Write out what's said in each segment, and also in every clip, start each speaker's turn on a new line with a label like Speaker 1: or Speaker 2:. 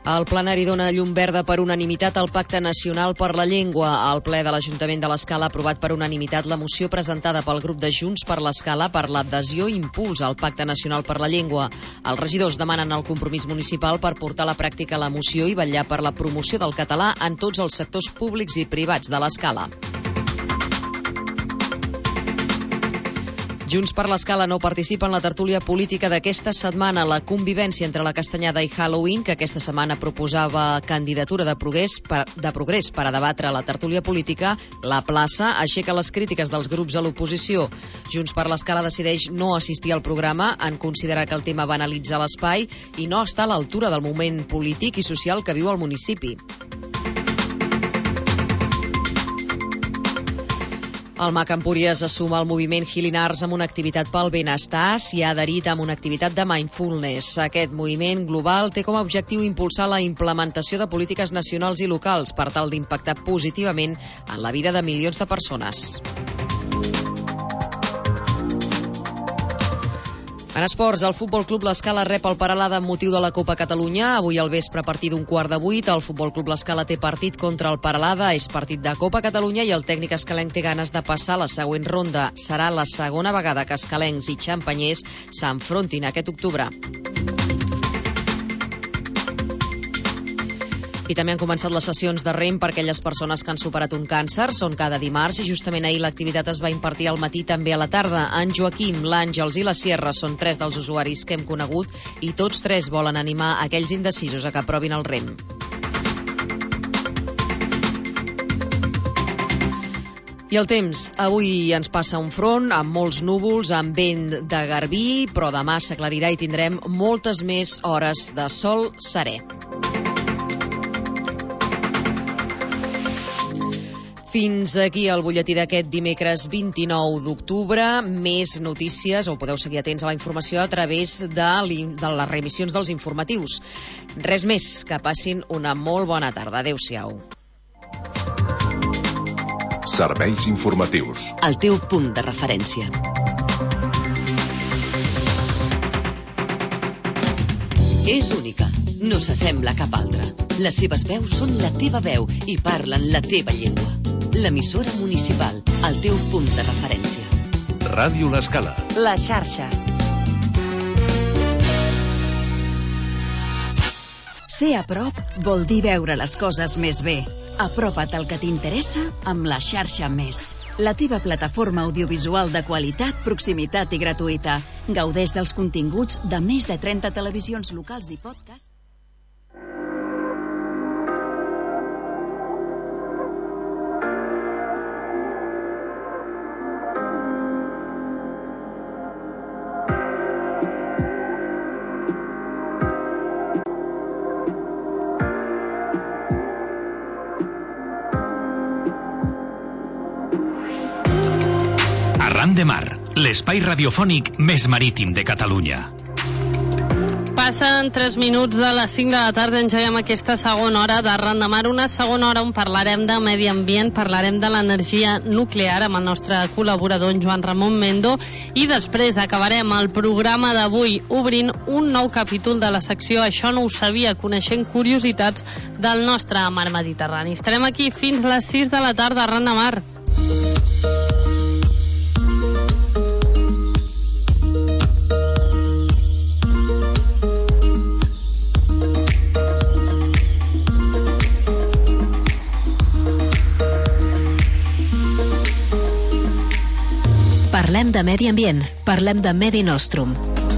Speaker 1: El plenari dona llum verda per unanimitat al Pacte Nacional per la Llengua. El ple de l'Ajuntament de l'Escala ha aprovat per unanimitat la moció presentada pel grup de Junts per l'Escala per l'adhesió i impuls al Pacte Nacional per la Llengua. Els regidors demanen el compromís municipal per portar a la pràctica la moció i vetllar per la promoció del català en tots els sectors públics i privats de l'Escala. Junts per l'Escala no participa en la tertúlia política d'aquesta setmana. La convivència entre la Castanyada i Halloween, que aquesta setmana proposava candidatura de Progrés per a debatre la tertúlia política, la plaça aixeca les crítiques dels grups a l'oposició. Junts per l'Escala decideix no assistir al programa en considerar que el tema banalitza l'espai i no està a l'altura del moment polític i social que viu el municipi. El MAC Empúries assuma el moviment Healing Arts amb una activitat pel benestar, s'hi ha adherit amb una activitat de mindfulness. Aquest moviment global té com a objectiu impulsar la implementació de polítiques nacionals i locals per tal d'impactar positivament en la vida de milions de persones. En esports, el Futbol Club l'Escala rep el Peralada amb motiu de la Copa Catalunya. Avui al vespre, a partir d'un 7:15, el Futbol Club l'Escala té partit contra el Peralada. És partit de Copa Catalunya i el tècnic escalenc té ganes de passar a la següent ronda. Serà la segona vegada que escalencs i xampanyers s'enfrontin aquest octubre. I també han començat les sessions de rem per aquelles persones que han superat un càncer. Són cada dimarts i justament ahir l'activitat es va impartir al matí també a la tarda. En Joaquim, l'Àngels i la Sierra són 3 dels usuaris que hem conegut i tots 3 volen animar aquells indecisos a que provin el rem. I el temps. Avui ens passa un front amb molts núvols, amb vent de garbí, però demà s'aclarirà i tindrem moltes més hores de sol serè. Fins aquí el butlletí d'aquest dimecres 29 d'octubre. Més notícies, o podeu seguir atents a la informació a través de les reemissions dels informatius. Res més, que passin una molt bona tarda. Adéu-siau.
Speaker 2: Serveis informatius.
Speaker 3: El teu punt de referència. És única, no s'assembla a cap altra. Les seves veus són la teva veu i parlen la teva llengua. L'emissora municipal, el teu punt de referència.
Speaker 2: Ràdio l'Escala.
Speaker 1: La xarxa.
Speaker 4: Ser a prop vol dir veure les coses més bé. Apropa't al que t'interessa amb la xarxa Més. La teva plataforma audiovisual de qualitat, proximitat i gratuïta. Gaudeix dels continguts de més de 30 televisions locals i podcasts.
Speaker 5: Arran de Mar, l'espai radiofònic més marítim de Catalunya.
Speaker 6: Passen 3 minuts de les 5 de la tarda, engeguem aquesta segona hora d'Arran de Mar, una segona hora on parlarem de medi ambient, parlarem de l'energia nuclear amb el nostre col·laborador en Joan Ramon Mendo i després acabarem el programa d'avui obrint un nou capítol de la secció Això no ho sabia, coneixent curiositats del nostre mar Mediterrani. Estarem aquí fins les 6 de la tarda, Arran de Mar.
Speaker 4: Parlem de medi ambient, parlem de Medi Nostrum.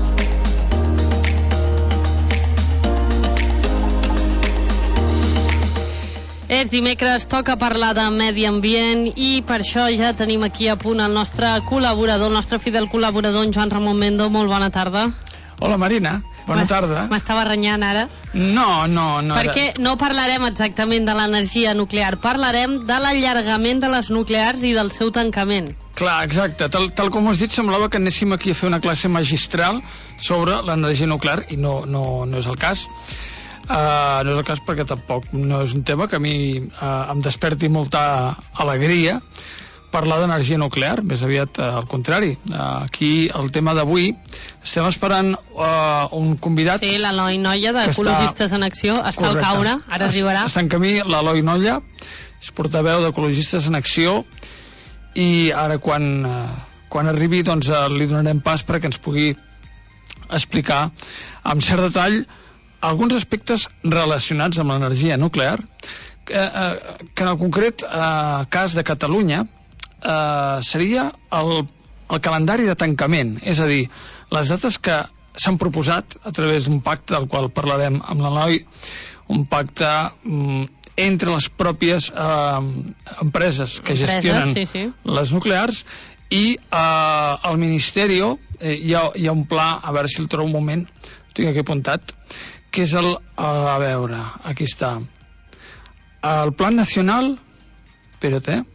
Speaker 6: És dimecres, toca parlar de medi ambient i per això ja tenim aquí a punt el nostre col·laborador, el nostre fidel col·laborador, en Joan Ramon Mendo. Molt bona tarda.
Speaker 7: Hola Marina, bona tarda.
Speaker 6: M'estava renyant ara?
Speaker 7: No.
Speaker 6: Perquè no parlarem exactament de l'energia nuclear, parlarem de l'allargament de les nuclears i del seu tancament.
Speaker 7: Clar, exacte. Tal com has dit, semblava que anéssim aquí a fer una classe magistral sobre l'energia nuclear i no és el cas. No és el cas perquè tampoc no és un tema que a mi em desperti molta alegria, parlar d'energia nuclear, més aviat al contrari. Aquí, el tema d'avui, estem esperant un convidat...
Speaker 6: Sí, l'Eloi Nolla, d'Ecologistes en Acció, està al caure, ara arribarà.
Speaker 7: Està en camí l'Eloi Nolla, és portaveu d'Ecologistes en Acció, i ara quan arribi doncs li donarem pas perquè ens pugui explicar amb cert detall alguns aspectes relacionats amb l'energia nuclear, que en el concret cas de Catalunya seria el calendari de tancament, és a dir, les dates que s'han proposat a través d'un pacte del qual parlarem amb l'Eloi, un pacte entre les pròpies empreses que gestionen les nuclears, i al Ministeri hi ha un pla, a veure si el trobo un moment, ho tinc aquí apuntat, que és a veure, aquí està, el Plan Nacional, espera't,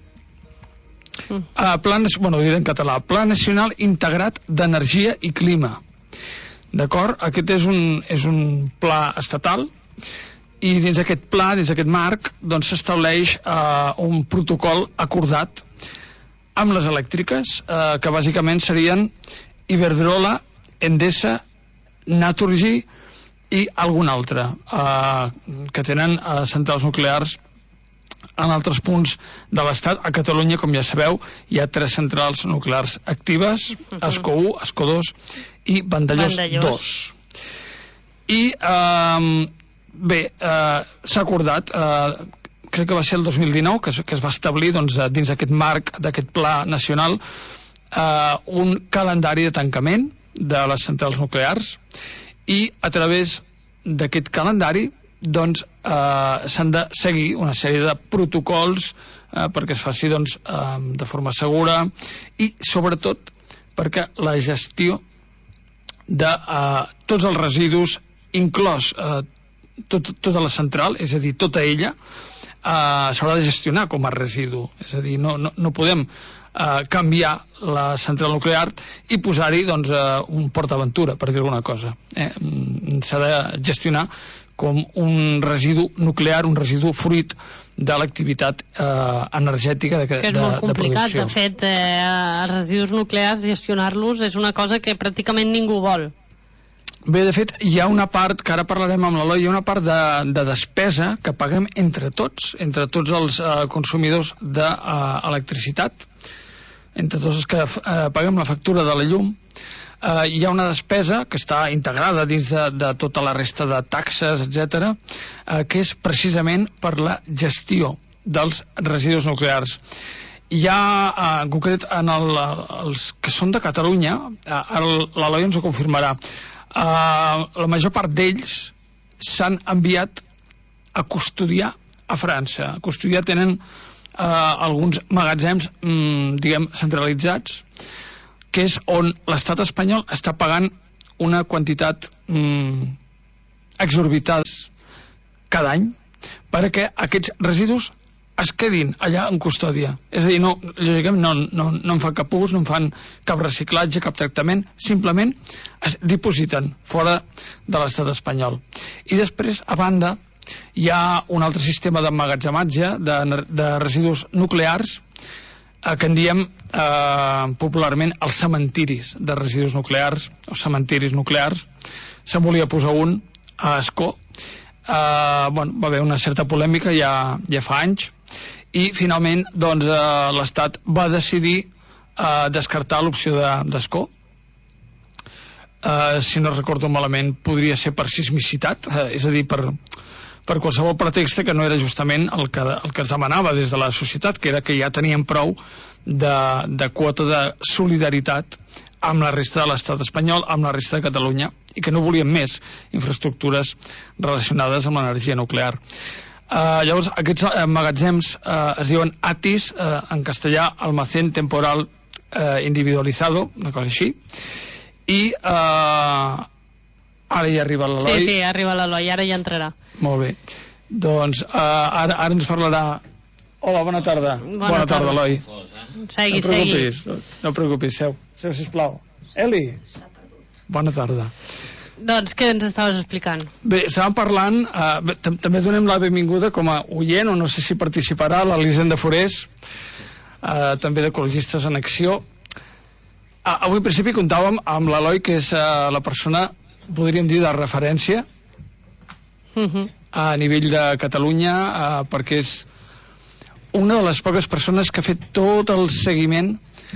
Speaker 7: bueno, ho diré en català, Pla Nacional Integrat d'Energia i Clima, d'acord? Aquest és un pla estatal, i dins aquest pla, dins aquest marc, doncs s'estableix un protocol acordat amb les elèctriques, que bàsicament serien Iberdrola, Endesa, Naturgy i algun altre, que tenen centrals nuclears en altres punts de l'Estat. A Catalunya, com ja sabeu, hi ha 3 centrals nuclears actives, Ascó 1, Ascó 2 i Vandellós 2. I bé, s'ha acordat, crec que va ser el 2019 que es va establir dins d'aquest marc d'aquest pla nacional un calendari de tancament de les centrals nuclears, i a través d'aquest calendari doncs s'han de seguir una sèrie de protocols perquè es faci de forma segura, i sobretot perquè la gestió de tots els residus, inclòs tota la central, és a dir, tota ella, s'haurà de gestionar com a residu. És a dir, no podem canviar la central nuclear i posar-hi un PortAventura, per dir alguna cosa. S'ha de gestionar com un residu nuclear, un residu fruit de l'activitat energètica de producció.
Speaker 6: Que és molt complicat, de fet, els residus nuclears, gestionar-los és una cosa que pràcticament ningú vol.
Speaker 7: Bé, de fet, hi ha una part, que ara parlarem amb l'Eloi, hi ha una part de despesa que paguem entre tots els consumidors d'electricitat, entre tots els que paguem la factura de la llum. Hi ha una despesa que està integrada dins de tota la resta de taxes, etc., que és precisament per la gestió dels residus nuclears. Hi ha, en concret, els que són de Catalunya, l'Eloi ens ho confirmarà, la major part d'ells s'han enviat a custodiar a França. A custodiar tenen alguns magatzems, diguem, centralitzats, que és on l'estat espanyol està pagant una quantitat exorbitada cada any perquè aquests residus es quedin allà en custòdia. És a dir, lògicament no en fan cap ús, no en fan cap reciclatge, cap tractament, simplement es dipositen fora de l'estat espanyol. I després, a banda, hi ha un altre sistema d'emmagatzematge de residus nuclears que en diem popularment els cementiris de residus nuclears, o cementiris nuclears. Se'n volia posar un a Ascó, va haver una certa polèmica ja fa anys, i finalment l'Estat va decidir descartar l'opció d'Ascó. Si no recordo malament, podria ser per sismicitat, és a dir, per qualsevol pretext que no era justament el que es demanava des de la societat, que era que ja tenien prou de quota de solidaritat amb la resta de l'estat espanyol, amb la resta de Catalunya, i que no volien més infraestructures relacionades amb l'energia nuclear. Llavors, aquests magatzems es diuen ATIS, en castellà Almacén Temporal Individualizado, una cosa així, i ara ja arriba l'Eloi.
Speaker 6: Sí, arriba l'Eloi, ara ja entrarà.
Speaker 7: Molt bé. Doncs ara ens parlarà... Hola, bona tarda. Bona tarda, Eloi.
Speaker 6: Segui.
Speaker 7: No preocupis, seu, sisplau. Eli, bona tarda.
Speaker 6: Doncs què ens estaves explicant?
Speaker 7: Bé, estàvem parlant, també donem la benvinguda com a oient, o no sé si participarà, l'Elisenda Forés, també d'Ecologistes en Acció. Avui, en principi, comptàvem amb l'Eloi, que és la persona, podríem dir, de referència a nivell de Catalunya, perquè és una de les poques persones que ha fet tot el seguiment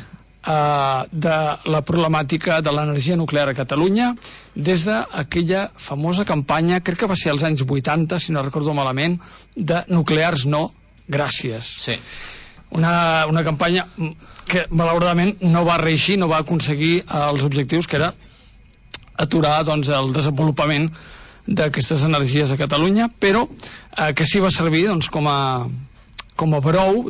Speaker 7: de la problemàtica de l'energia nuclear a Catalunya des d'aquella famosa campanya, crec que va ser als anys 80, si no recordo malament, de Nuclears no, gràcies.
Speaker 8: Sí.
Speaker 7: Una campanya que malauradament no va reeixir, no va aconseguir els objectius, que era aturar doncs, el desenvolupament d'aquestes energies a Catalunya, però que sí va servir doncs, com a brou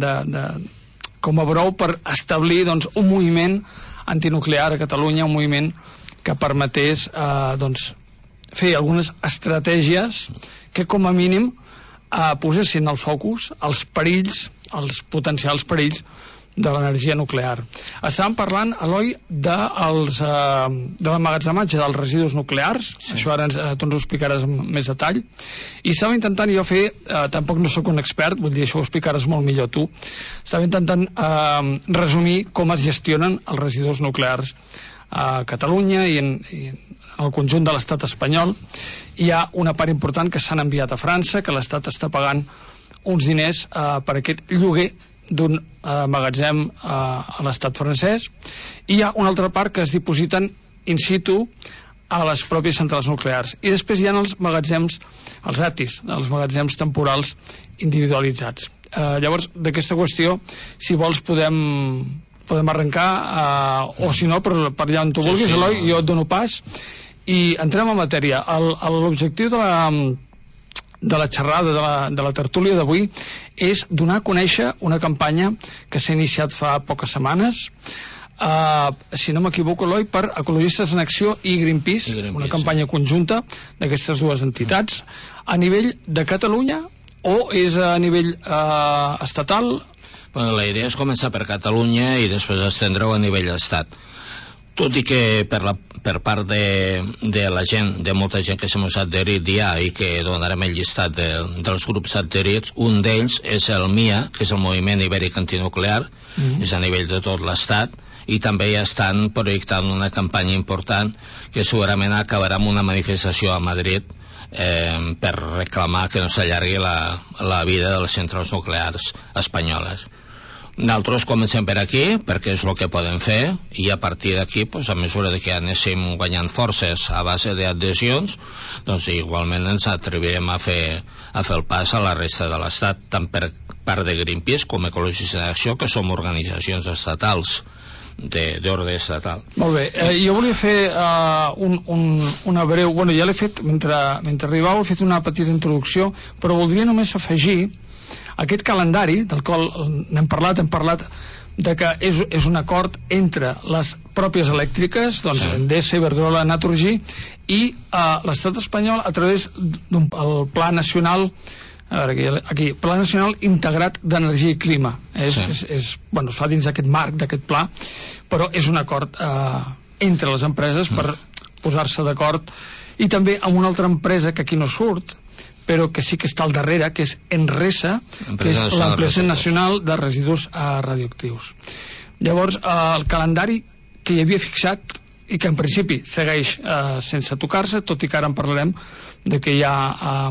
Speaker 7: com a brou per establir doncs, un moviment antinuclear a Catalunya, un moviment que permetés doncs, fer algunes estratègies que com a mínim posessin al focus els perills, els potencials perills de l'energia nuclear. Estàvem parlant, Eloi, de l'emmagatzematge dels residus nuclears, sí. Això ara tu ens ho explicaràs amb més detall, i estava intentant jo fer, tampoc no sóc un expert, vull dir, això ho explicaràs molt millor tu, estava intentant resumir com es gestionen els residus nuclears a Catalunya i en el conjunt de l'estat espanyol. Hi ha una part important que s'han enviat a França, que l'estat està pagant uns diners per aquest lloguer d'un magatzem a l'estat francès, i hi ha una altra part que es dipositen in situ a les pròpies centrals nuclears, i després hi ha els magatzems, els ATIs, els magatzems temporals individualitzats. Llavors, d'aquesta qüestió, si vols podem arrencar, o si no, per allà on tu vulguis, sí. Eloi, jo et dono pas i entrem en matèria. L'objectiu de la xerrada, de la tertúlia d'avui, és donar a conèixer una campanya que s'ha iniciat fa poques setmanes, si no m'equivoco, Eloi, per Ecologistes en Acció i Greenpeace, una campanya conjunta d'aquestes dues entitats, a nivell de Catalunya o és a nivell estatal?
Speaker 8: Bueno, la idea és començar per Catalunya i després estendre-ho a nivell d'estat. Tot i que per part de la gent, de molta gent que s'hem adherit ja, i que donarem el llistat dels grups adherits, un d'ells és el MIA, que és el Moviment Ibèric Antinuclear, és a nivell de tot l'estat, i també ja estan projectant una campanya important que segurament acabarà amb una manifestació a Madrid per reclamar que no s'allargui la vida de les centrals nuclears espanyoles. Nosaltres comencem per aquí, perquè és el que podem fer, i a partir d'aquí, doncs, a mesura que anéssim guanyant forces a base d'adhesions, doncs igualment ens atrevirem a fer el pas a la resta de l'Estat, tant per part de Greenpeace com Ecologistes en Acció, que som organitzacions estatals, d'ordre estatal.
Speaker 7: Molt bé, jo volia fer una breu... Bueno, ja l'he fet, mentre arribava, he fet una petita introducció, però voldria només afegir aquest calendari del qual n'hem parlat de que és un acord entre les pròpies elèctriques, doncs Endesa, Iberdrola, Naturgy, i l'estat espanyol a través d'un pla nacional, a veure, aquí, Pla Nacional Integrat d'Energia i Clima. Bueno, es fa dins d'aquest marc, d'aquest pla, però és un acord entre les empreses per posar-se d'acord, i també amb una altra empresa que aquí no surt, però que sí que està al darrere, que és Enresa, que és l'Empresa Nacional de Residus Radioactius. Llavors, el calendari que hi havia fixat, i que en principi segueix sense tocar-se, tot i que ara en parlarem de que hi ha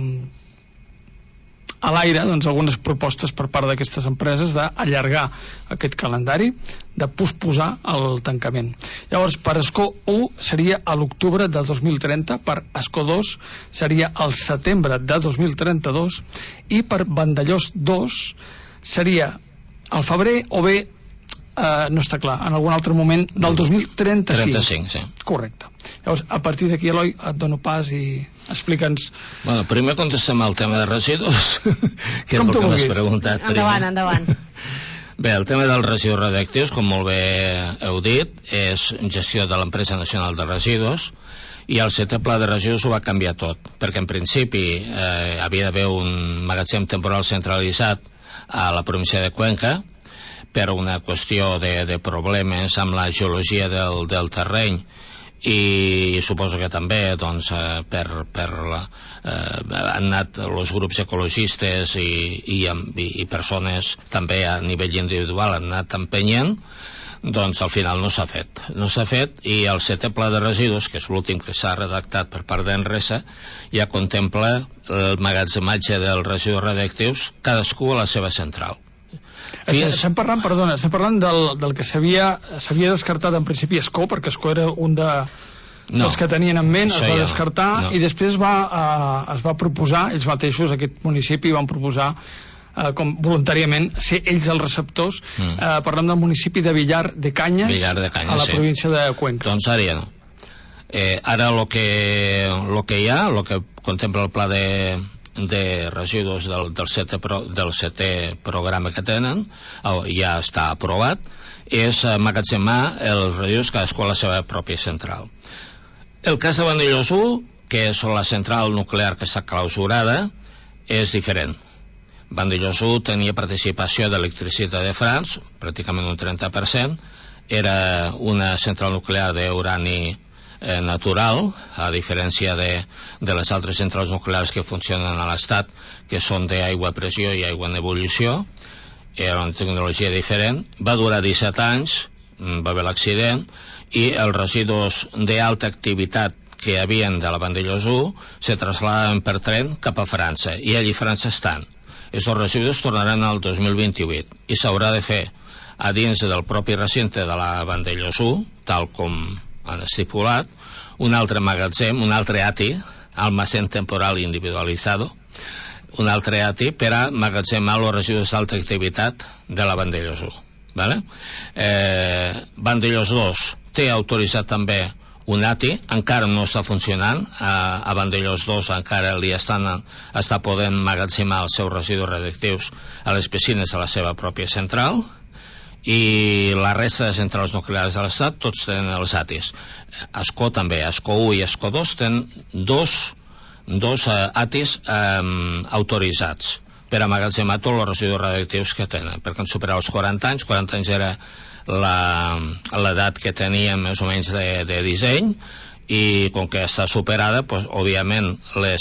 Speaker 7: a l'aire doncs, algunes propostes per part d'aquestes empreses d'allargar aquest calendari, de posposar el tancament. Llavors, per ESCO 1 seria a l'octubre de 2030, per ESCO 2 seria al setembre de 2032, i per Vandellòs 2 seria al febrer o bé, no està clar, en algun altre moment del 2035.
Speaker 8: 35, sí.
Speaker 7: Correcte. Llavors, a partir d'aquí, Eloi, et dono pas i explica'ns...
Speaker 8: Bueno, primer contestem al tema de residus, que és el que m'has preguntat.
Speaker 6: Endavant.
Speaker 8: Bé, el tema dels residus radioactius, com molt bé heu dit, és gestió de l'Empresa Nacional de Residus, i el 7è Pla de Residus ho va canviar tot, perquè en principi havia d'haver un magatzem temporal centralitzat a la província de Cuenca, per una qüestió de problemes amb la geologia del terreny i suposo que també doncs, han anat els grups ecologistes i persones també a nivell individual han anat empenyent, doncs al final no s'ha fet i el 7è pla de residus, que és l'últim que s'ha redactat per part d'Enresa, ja contempla el magatzematge dels residus radioactius cadascú a la seva central.
Speaker 7: Estem parlant del que s'havia descartat en principi Escó, perquè Escó era un dels que tenien en ment, es va descartar i després es va proposar, ells mateixos, aquest municipi van proposar com voluntàriament ser ells els receptors. Parlem del municipi de Villar de Canyes, a la província de Cuenca.
Speaker 8: Doncs ara ja no. Ara el que hi ha, el que contempla el pla de residus del 7è programa que tenen, ja està aprovat, és emmagatzemar els residus cadascú a la seva pròpia central. El cas de Vandellòs 1, que és la central nuclear que està clausurada, és diferent. Vandellòs 1 tenia participació d'Electricitat de France, pràcticament un 30%, era una central nuclear d'urani natural, a diferència de les altres centrals nuclears que funcionen a l'Estat, que són d'aigua a pressió i aigua en ebullició. Era una tecnologia diferent, va durar 17 anys, va haver l'accident, i els residus d'alta activitat que hi havia de la Vandellòs 1 se trasladaven per tren cap a França, i allí a França estan. Aquests residus tornaran al 2028 i s'haurà de fer a dins del propi recinte de la Vandellòs 1, tal com han estipulat, un altre magatzem, un altre ATI, almacén temporal individualitzado, un altre ATI per a magatzemar els residus d'alta activitat de la Vandellòs 1. Vale? Vandellòs 2 té autoritzat també un ATI, encara no està funcionant, a Vandellòs 2 encara li està podent magatzemar els seus residus radioactius a les piscines de la seva pròpia central, i la resta de centrals nuclears de l'Estat tots tenen els ATIs. Escó també, Escó 1 i Escó 2 tenen dos ATIs autoritzats per amagatzemar tots els residus radioactius que tenen, perquè han superat els 40 anys era l'edat que teníem més o menys de disseny, i com que està superada, doncs, òbviament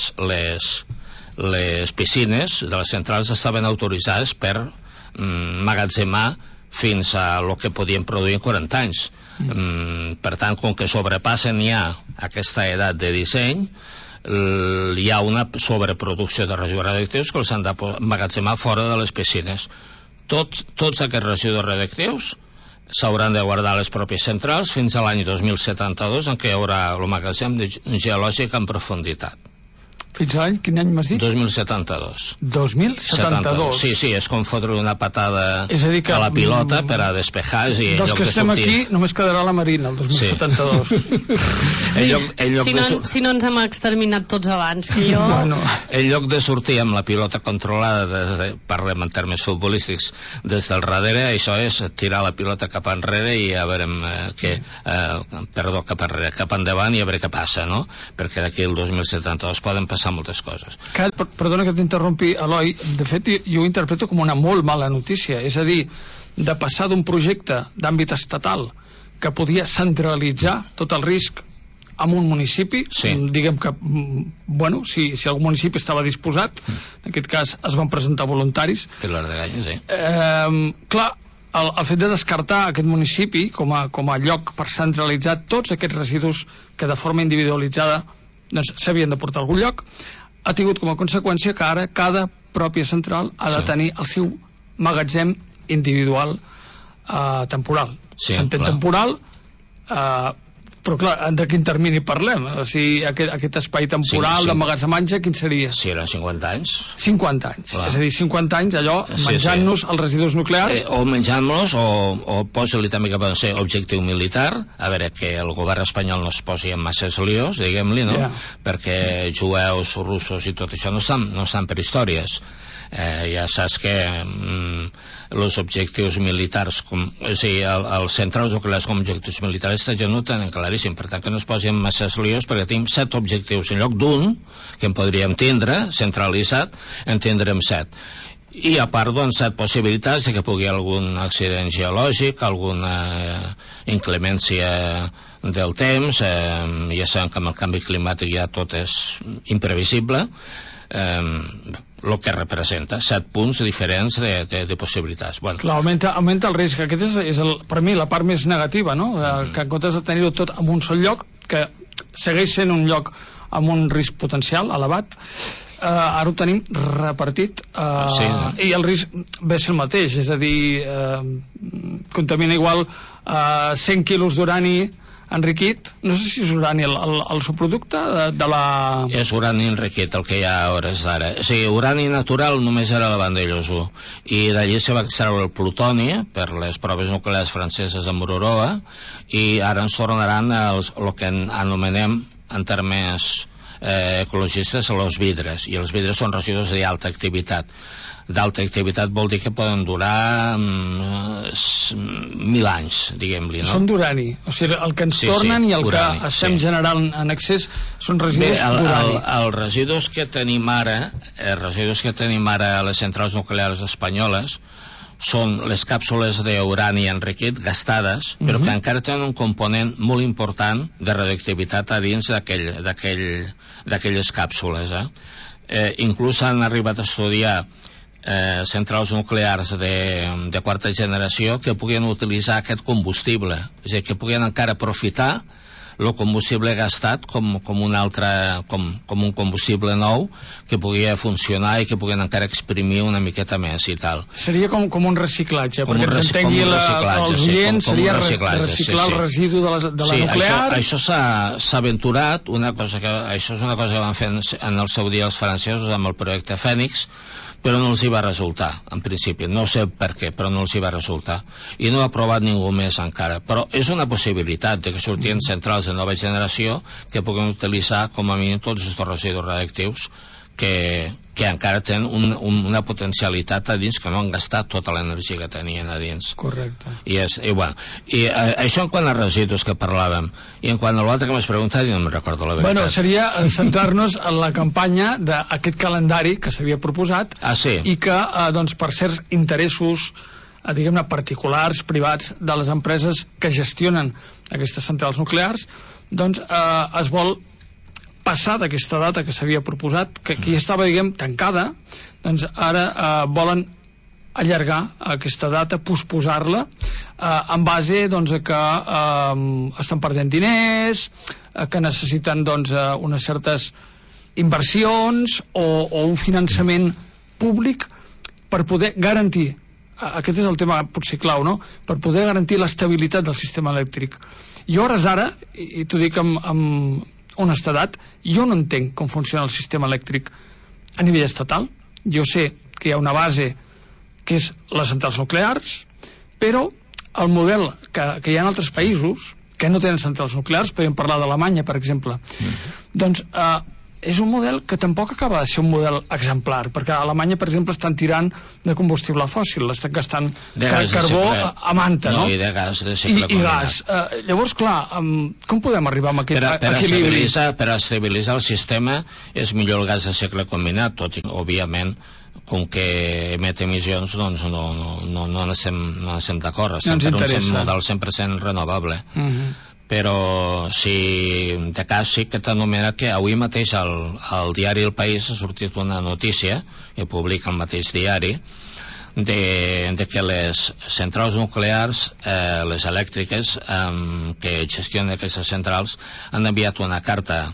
Speaker 8: les piscines de les centrals estaven autoritzades per magatzemar fins a el que podien produir en 40 anys. Per tant, com que sobrepassen ja aquesta edat de disseny, hi ha una sobreproducció de residus radioactius que els han de magatzemar fora de les piscines. Tots aquests residus radioactius s'hauran de guardar a les pròpies centrals fins a l'any 2072, en què hi haurà el magatzem geològic en profunditat.
Speaker 7: Fins a l'any, quin any m'has dit?
Speaker 8: 2072.
Speaker 7: 2072?
Speaker 8: Sí, és com fotre una patada a la pilota per a despejar.
Speaker 7: Dels que estem aquí només quedarà la Marina el 2072.
Speaker 6: Si no ens hem exterminat tots abans que jo...
Speaker 8: En lloc de sortir amb la pilota controlada, parlem en termes futbolístics, des del darrere, això és tirar la pilota cap enrere i a veure cap endavant i a veure què passa, no? Perquè d'aquí el 2072 poden passar moltes coses.
Speaker 7: Perdona que t'interrompi, Eloi, de fet jo ho interpreto com una molt mala notícia, és a dir, de passar d'un projecte d'àmbit estatal que podia centralitzar tot el risc en un municipi, diguem que si algun municipi estava disposat, en aquest cas es van presentar voluntaris.
Speaker 8: Pilar de Canyes,
Speaker 7: clar, el fet de descartar aquest municipi com a lloc per centralitzar tots aquests residus que de forma individualitzada s'havien de portar a algun lloc, ha tingut com a conseqüència que ara cada pròpia central ha de tenir el seu magatzem individual temporal. S'entén temporal, però clar, de quin termini parlem? O sigui, aquest espai temporal d'emmagatzematge, quin seria?
Speaker 8: Sí, eren 50 anys.
Speaker 7: 50 anys, és a dir, 50 anys allò, menjant-nos els residus nuclears.
Speaker 8: O menjant-nos, o posa-li també que pot ser objectiu militar, a veure que el govern espanyol no es posi en masses líos, diguem-li, no? Perquè jueus, russos i tot això no estan per històries. Ja saps que els objectius militars, és a dir, els centrals nuclears com a objectius militars ja no ho tenen claríssim, per tant que no es posin masses líos, perquè tenim 7 objectius en lloc d'un, que en podríem tindre centralitzat, en tindrem 7. I a part, doncs, 7 possibilitats que pugui haver algun accident geològic, alguna inclemència del temps, ja sabem que amb el canvi climàtic ja tot és imprevisible, el que representa 7 punts diferents de possibilitats. Bueno.
Speaker 7: Clar, augmenta el risc. Aquest és per mi la part més negativa, no? Que en comptes de tenir-ho tot en un sol lloc, que segueix sent un lloc amb un risc potencial elevat, ara ho tenim repartit, i el risc ve a ser el mateix, és a dir, contamina igual 100 quilos d'urani enriquit, no sé si és urani el subproducte de la...
Speaker 8: És urani enriquit el que hi ha a hores d'ara. O sigui, urani natural només era la Vandellós 1, i d'allí se va extreure el plutoni per les proves nuclears franceses de Mururoa, i ara ens tornaran el que anomenem en termes ecologistes els vidres, i els vidres són residus d'alta activitat. D'alta activitat vol dir que poden durar 1.000 anys, diguem-li, no?
Speaker 7: Són d'urani, o sigui, el que ens tornen i el urani, que estem generant en excés són residus d'urani.
Speaker 8: Els residus que tenim ara, a les centrals nuclears espanyoles, són les càpsules d'urani enriquit gastades, però que encara tenen un component molt important de radioactivitat a dins d'aquelles càpsules. Inclús han arribat a estudiar centrals nuclears de quarta generació que puguin utilitzar aquest combustible, és a dir, que puguin encara aprofitar el combustible gastat com un combustible nou que pugui funcionar i que puguin encara exprimir una miqueta més i tal.
Speaker 7: Seria com un reciclatge, perquè ens entengui els oients, seria reciclar el residu de la nuclear.
Speaker 8: Això s'ha aventurat, això és una cosa que van fer en el seu dia els francesos amb el projecte Fènix, però no els hi va resultar, en principi. No sé per què, però no els hi va resultar. I no ha provat ningú més encara. Però és una possibilitat de que sortien centrals de nova generació que puguin utilitzar com a mínim tots els residus radioactius que encara tenen una potencialitat a dins, que no han gastat tota l'energia que tenien a dins.
Speaker 7: Correcte.
Speaker 8: I això en quant a residus que parlàvem. I en quant a l'altre que m'has preguntat, jo no me'n recordo la veritat.
Speaker 7: Bueno, seria centrar-nos en la campanya d'aquest calendari que s'havia proposat, i que, doncs, per certs interessos, diguem-ne, particulars, privats, de les empreses que gestionen aquestes centrals nuclears, doncs es vol passar d'aquesta data que s'havia proposat, que ja estava, diguem, tancada, doncs ara volen allargar aquesta data, posposar-la, en base, doncs, a que estan perdent diners, que necessiten, doncs, unes certes inversions o un finançament públic per poder garantir, aquest és el tema potser clau, no?, per poder garantir l'estabilitat del sistema elèctric. Jo a hores d'ara, i t'ho dic amb honestedat, jo no entenc com funciona el sistema elèctric a nivell estatal. Jo sé que hi ha una base que és les centrals nuclears, però el model que hi ha en altres països que no tenen centrals nuclears, podem parlar d'Alemanya, per exemple, doncs és un model que tampoc acaba de ser un model exemplar, perquè a Alemanya, per exemple, estan tirant de combustible fòssil, estan gastant carbó a manta, no?
Speaker 8: I de gas de cicle combinat.
Speaker 7: Llavors, clar, com podem arribar a aquest equilibri?
Speaker 8: Per estabilitzar el sistema és millor el gas de cicle combinat, tot i, òbviament, com que emet emissions, doncs no estem d'acord, estem per un model 100% renovable. Però de cas sí que t'anomena que avui mateix al diari El País ha sortit una notícia que publica el mateix diari de que les centrals nuclears, les elèctriques que gestionen aquestes centrals, han enviat una carta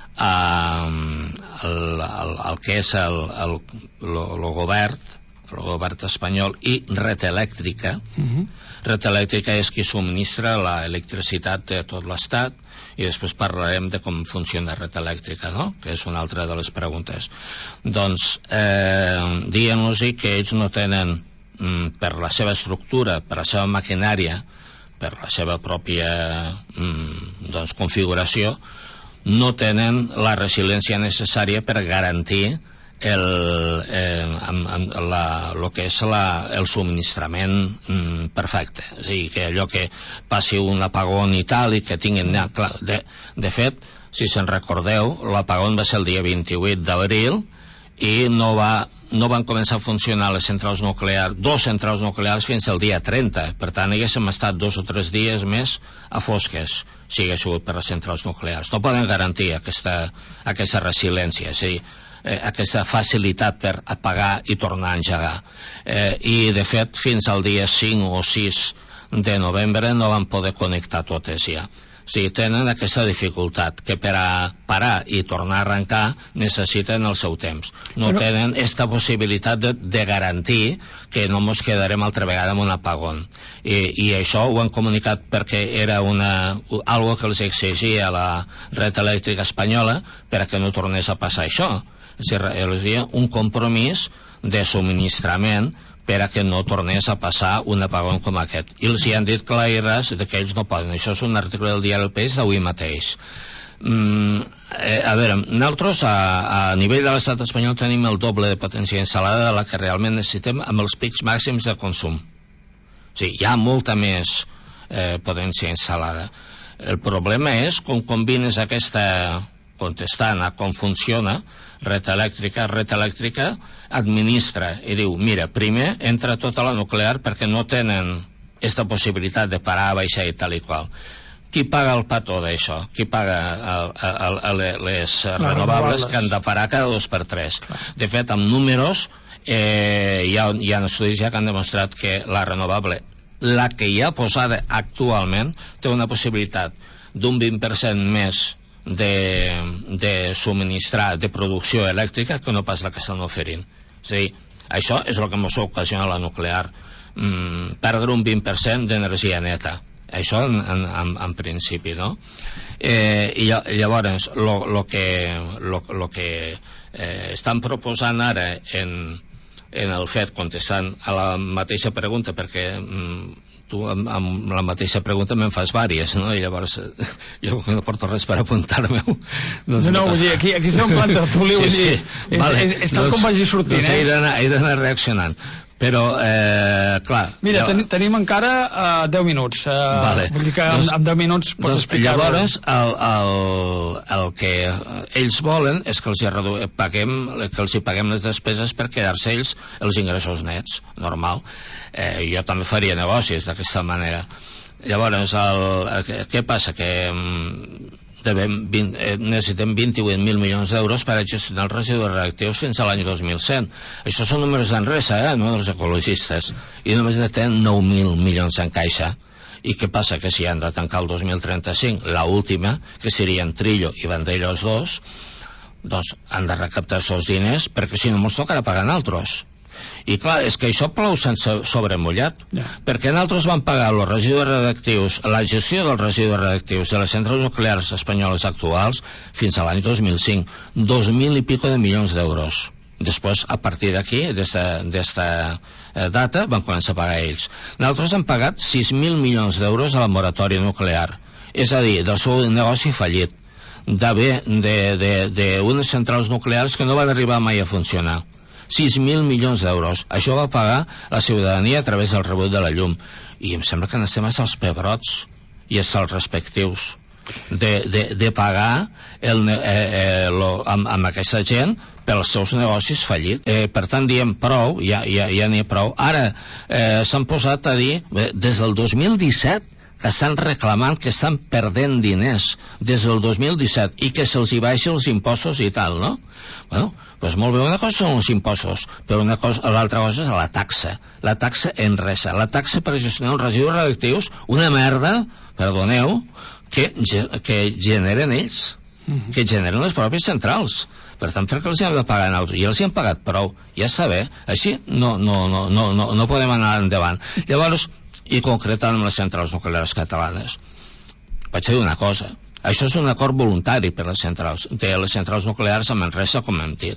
Speaker 8: al que és el govern espanyol i Red Elèctrica. Red Elèctrica és qui subministra l'electricitat de tot l'Estat, i després parlarem de com funciona Red Elèctrica, no?, que és una altra de les preguntes. Doncs dient-los que ells no tenen, per la seva estructura, per la seva maquinària, per la seva pròpia configuració, no tenen la resiliència necessària per garantir el que és el subministrament perfecte. És a dir, que allò que passi un apagón i tal, i que tinguin... De fet, si se'n recordeu, l'apagón va ser el dia 28 d'abril, i no van començar a funcionar les centrals nuclears, 2 centrals nuclears fins al dia 30. Per tant, haguéssim estat 2 o 3 dies més a fosques si hagués sigut per les centrals nuclears. No poden garantir aquesta resiliència, és a dir, aquesta facilitat per apagar i tornar a engegar. I, de fet, fins al dia 5 o 6 de novembre no van poder connectar totes ja. O sigui, tenen aquesta dificultat, que per a parar i tornar a arrencar necessiten el seu temps. No tenen aquesta possibilitat de garantir que no ens quedarem altra vegada amb un apagón. I això ho han comunicat perquè era algo que els exigia la red elèctrica espanyola per a que no tornés a passar això. És a dir, els deia un compromís de subministrament per a que no tornés a passar un apagón com aquest. I els hi han dit clar i ras que ells no poden. Això és un article del diari El País d'avui mateix. A veure, nosaltres a nivell de l'estat espanyol tenim el doble de potència instal·lada de la que realment necessitem amb els pics màxims de consum. O sigui, hi ha molta més potència instal·lada. El problema és com combines aquesta, contestant a com funciona red elèctrica administra i diu, mira, primer entra tota la nuclear perquè no tenen aquesta possibilitat de parar, baixar i tal i qual. Qui paga el petó d'això? Qui paga les renovables que han de parar cada 2 per 3? De fet, amb números hi ha estudis ja que han demostrat que la renovable, la que hi ha posada actualment, té una possibilitat d'un 20% més de subministrar de producció elèctrica que no pas la que estan oferint. És a dir, això és el que ens ocasiona la nuclear, perdre un 20% d'energia neta. Això en principi, no? I llavors el que estan proposant ara en el fet, contestant a la mateixa pregunta, perquè tu amb la mateixa pregunta me'n fas vàries, no? I llavors jo no porto res per apuntar-me.
Speaker 7: No, vull dir, aquí estem en plan tertuli, vull dir, és tal com vagi sortint,
Speaker 8: he d'anar reaccionant. Però, clar...
Speaker 7: Mira, tenim encara 10 minuts. Vull dir que en 10 minuts pots explicar...
Speaker 8: Llavors, el que ells volen és que els hi paguem les despeses per quedar-se ells els ingressos nets, normal. Jo també faria negocis d'aquesta manera. Llavors, què passa? Que necessitem 28.000 milions d'euros per a gestionar els residus reactius fins a l'any 2100. Això són números d'enresa, no dels ecologistes. I només tenen 9.000 milions en caixa. I què passa? Que si han de tancar el 2035, l'última, que serien Trillo i Vandellós 2, doncs han de recaptar aquests diners perquè si no ens tocarà pagar altres. I clar, és que això plou sense sobremullat, perquè nosaltres vam pagar els residus radioactius, la gestió dels residus radioactius de les centrals nuclears espanyoles actuals fins a l'any 2005, 2.000 i pico de milions d'euros. Després, a partir d'aquí, d'esta data, van començar a pagar ells. Nosaltres hem pagat 6.000 milions d'euros a la moratòria nuclear, és a dir, del seu negoci fallit, d'unes centrals nuclears que no van arribar mai a funcionar. 6.000 milions d'euros. Això va pagar la ciutadania a través del rebut de la llum. I em sembla que n'estem als pebrots i als respectius de pagar amb aquesta gent pels seus negocis fallits. Per tant, diem prou, ja n'hi ha prou. Ara s'han posat a dir, des del 2017, que estan reclamant que estan perdent diners des del 2017 i que se'ls hi baixen els impostos i tal, no? Bueno, doncs molt bé, una cosa són els impostos, però l'altra cosa és la taxa en resa, la taxa per gestionar els residus radioactius, una merda, perdoneu, que generen ells, que generen les pròpies centrals. Per tant, perquè els han de pagar nosaltres, i els hi han pagat prou, ja està bé, així no podem anar endavant. Llavors, i concretant amb les centrals nuclears catalanes, vaig dir una cosa, això és un acord voluntari per les centrals nuclears a Manresa, com hem dit.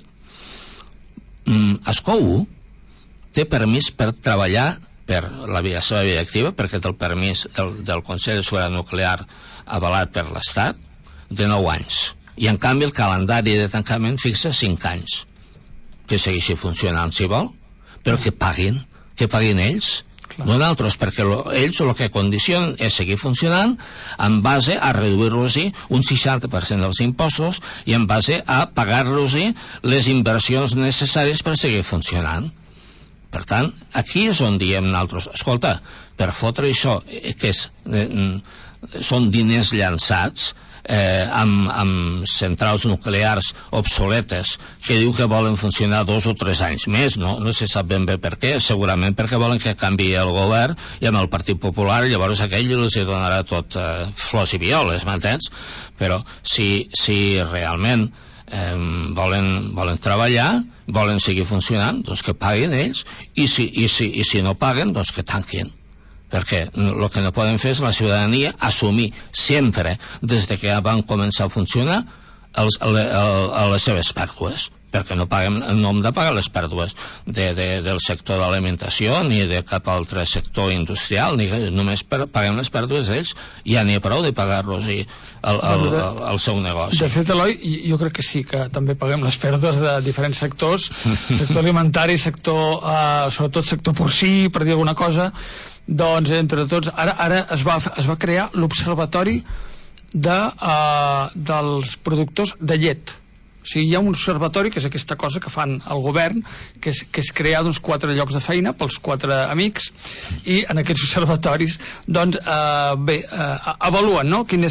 Speaker 8: Ascou té permís per treballar per la seva directiva, perquè té el permís del Consell de Seguretat Nuclear avalat per l'Estat de 9 anys, i en canvi el calendari de tancament fixa 5 anys, que segueixi funcionant si vol, però que paguin ells, no d'altres, perquè ells el que condicionen és seguir funcionant en base a reduir-los un 60% dels impostos i en base a pagar-los les inversions necessàries per seguir funcionant. Per tant, aquí és on diem nosaltres, escolta, per fotre això, que són diners llançats, amb centrals nuclears obsoletes que diu que volen funcionar 2 o 3 anys més, no se sap ben bé per què, segurament perquè volen que canviï el govern i amb el Partit Popular llavors aquell els donarà tot flors i violes, m'entens? Però si realment volen treballar, volen seguir funcionant, doncs que paguin ells, i si no paguen, doncs que tanquin, perquè el que no poden fer és la ciutadania assumir sempre des que van començar a funcionar les seves pèrdues, perquè no hem de pagar les pèrdues del sector d'alimentació ni de cap altre sector industrial, només paguem les pèrdues d'ells, ja n'hi ha prou de pagar-los el seu negoci.
Speaker 7: De fet, Eloi, jo crec que sí, que també paguem les pèrdues de diferents sectors, sector alimentari, sobretot sector porcí, per dir alguna cosa. Doncs entre tots, ara es va crear l'observatori dels productors de llet. O sigui, hi ha un observatori, que és aquesta cosa que fan el govern, que és crear 4 llocs de feina pels 4 amics, i en aquests observatoris doncs, avaluen, no?, quines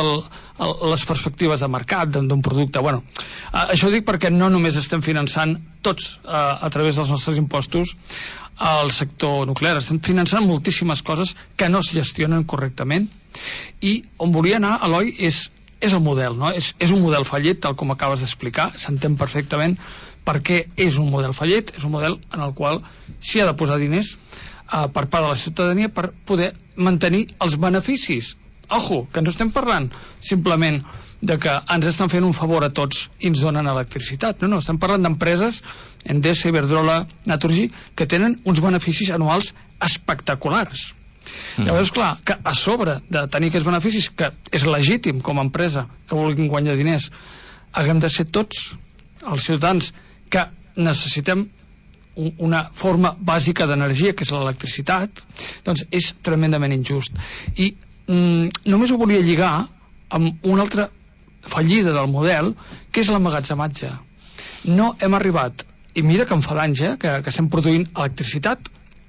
Speaker 7: les perspectives de mercat d'un producte. Bueno, això ho dic perquè no només estem finançant tots a través dels nostres impostos al sector nuclear, estem finançant moltíssimes coses que no es gestionen correctament, i on volia anar, Eloi, és el model, no? És un model fallit, tal com acabes d'explicar, s'entén perfectament perquè és un model fallit, és un model en el qual s'hi ha de posar diners per part de la ciutadania per poder mantenir els beneficis. Ojo, que ens estem parlant simplement de que ens estan fent un favor a tots i ens donen electricitat. No, estem parlant d'empreses, Endesa, Iberdrola, Naturgy, que tenen uns beneficis anuals espectaculars. Llavors, clar, que a sobre de tenir aquests beneficis, que és legítim com a empresa que vulguin guanyar diners, haguem de ser tots els ciutadans que necessitem una forma bàsica d'energia, que és l'electricitat, doncs és tremendament injust. I només ho volia lligar amb una altra fallida del model, que és l'emmagatzematge. No hem arribat, i mira que en fa d'anys que estem produint electricitat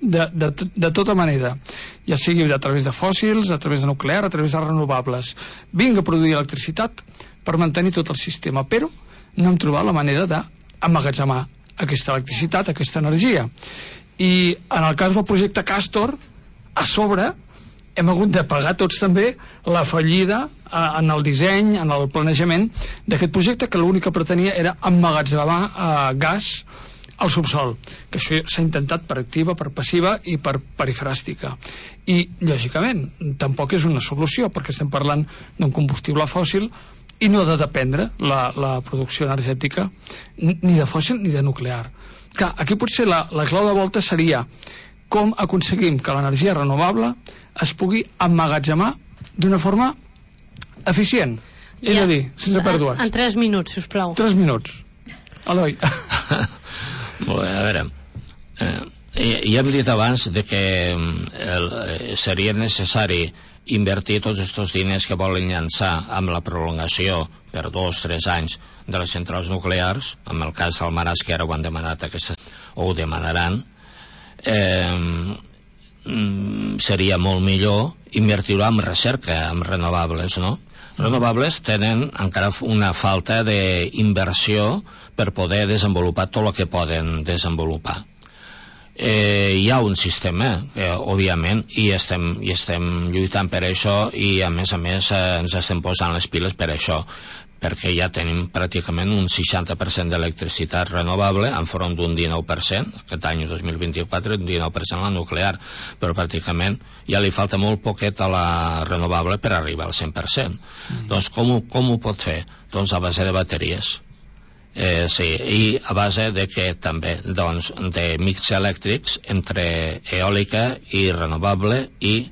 Speaker 7: de tota manera, ja sigui a través de fòssils, a través de nuclear, a través de renovables. Vinga a produir electricitat per mantenir tot el sistema, però no hem trobat la manera d'emmagatzemar aquesta electricitat, aquesta energia. I en el cas del projecte Castor, a sobre hem hagut de pagar tots també la fallida en el disseny, en el planejament d'aquest projecte, que l'únic que pretenia era emmagatzemar gas al subsol, que això s'ha intentat per activa, per passiva i per perifràstica, i lògicament tampoc és una solució, perquè estem parlant d'un combustible fòssil i no ha de dependre la producció energètica ni de fòssil ni de nuclear. Clar, aquí potser la clau de volta seria com aconseguim que l'energia renovable es pugui emmagatzemar d'una forma eficient, és a dir, sense pèrdua.
Speaker 6: En 3 minuts, sisplau.
Speaker 7: 3 minuts. Eloi.
Speaker 8: Molt bé, a veure, ja hem dit abans de que seria necessari invertir tots aquests diners que volen llançar amb la prolongació per 2-3 anys de les centrals nuclears, en el cas d'Almaràs, que ara ho han demanat o ho demanaran, seria molt millor invertir-ho en recerca, en renovables, no? Renovables tenen encara una falta d'inversió per poder desenvolupar tot el que poden desenvolupar. Hi ha un sistema, òbviament, i estem lluitant per això, i a més ens estem posant les piles per això, perquè ja tenim pràcticament un 60% d'electricitat renovable enfront d'un 19%, aquest any 2024 un 19% la nuclear, però pràcticament ja li falta molt poquet a la renovable per arribar al 100%. Doncs com ho pot fer? Doncs a base de bateries. Sí, i a base de que també de mix elèctrics entre eòlica i renovable i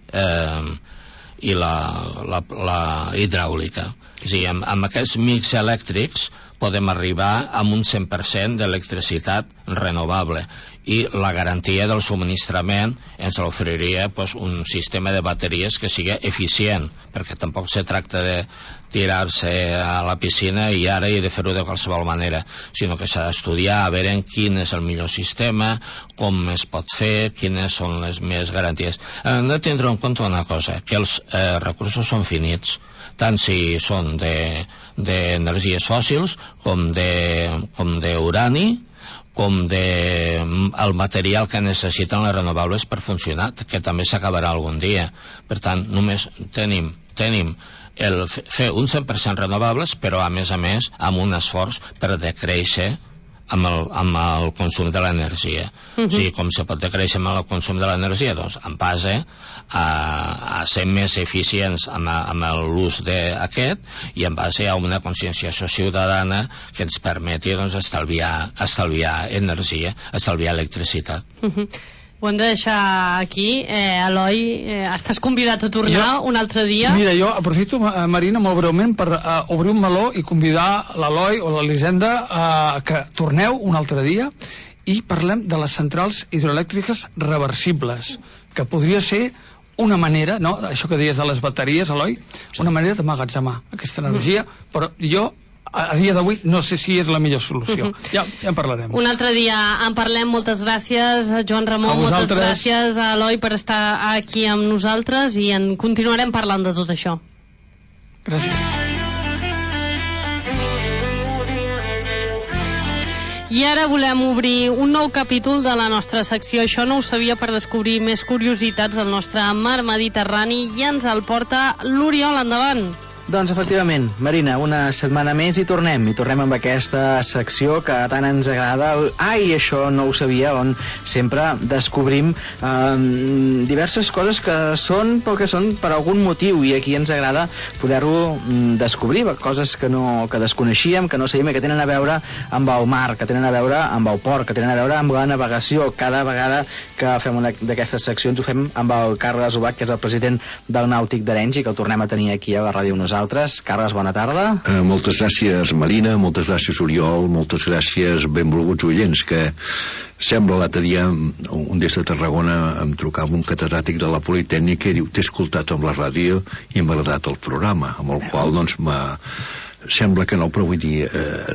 Speaker 8: la hidràulica. És a dir, amb aquests mix elèctrics podem arribar a un 100% d'electricitat renovable, i la garantia del subministrament ens l'oferiria un sistema de bateries que sigui eficient, perquè tampoc se tracta de tirar-se a la piscina i ara de fer-ho de qualsevol manera, sinó que s'ha d'estudiar a veure quin és el millor sistema, com es pot fer, quines són les més garanties. Hem de tindre en compte una cosa, que els recursos són finits, tant si són d'energies fòssils com d'urani, com el material que necessiten les renovables per funcionar, que també s'acabarà algun dia. Per tant, només tenim el fer un 100% renovables, però a més amb un esforç per decréixer amb el consum de l'energia. O sigui, com se pot decréixer amb el consum de l'energia? Doncs en base a ser més eficients amb l'ús d'aquest i en base a una conscienciació ciutadana que ens permeti estalviar energia, estalviar electricitat.
Speaker 6: Ho hem de deixar aquí. Eloi, estàs convidat a tornar un altre dia?
Speaker 7: Mira, jo aprofito, Marina, molt breument per obrir un meló i convidar l'Eloi o l'Elisenda que torneu un altre dia i parlem de les centrals hidroelèctriques reversibles, que podria ser una manera, no? Això que deies de les bateries, Eloi, una manera d'emmagatzemar aquesta energia, però jo a dia d'avui no sé si és la millor solució. Ja en parlarem.
Speaker 6: Un altre dia en parlem. Moltes gràcies, Joan Ramon, moltes gràcies a Eloi per estar aquí amb nosaltres i en continuarem parlant de tot això.
Speaker 7: Gràcies.
Speaker 6: I ara volem obrir un nou capítol de la nostra secció Això no ho sabia, per descobrir més curiositats del nostre mar Mediterrani, i ens el porta l'Oriol. Endavant.
Speaker 9: Doncs efectivament, Marina, una setmana més i tornem amb aquesta secció que tant ens agrada, Ai, això no ho sabia, on sempre descobrim diverses coses que són pel que són per algun motiu, i aquí ens agrada poder-ho descobrir, coses que desconeixíem, que no sabíem, que tenen a veure amb el mar, que tenen a veure amb el port, que tenen a veure amb la navegació. Cada vegada que fem una d'aquestes seccions ho fem amb el Carles Ubach, que és el president del Nàutic d'Arenys, i que el tornem a tenir aquí a la ràdio nosaltres. Carles, bona tarda.
Speaker 10: Moltes gràcies, Marina, moltes gràcies, Oriol, moltes gràcies, benvolguts oients, que sembla l'altre dia un des de Tarragona em trucava un catedràtic de la Politècnica i diu, t'he escoltat amb la ràdio i m'ha agradat el programa, amb el qual doncs sembla que no, però vull dir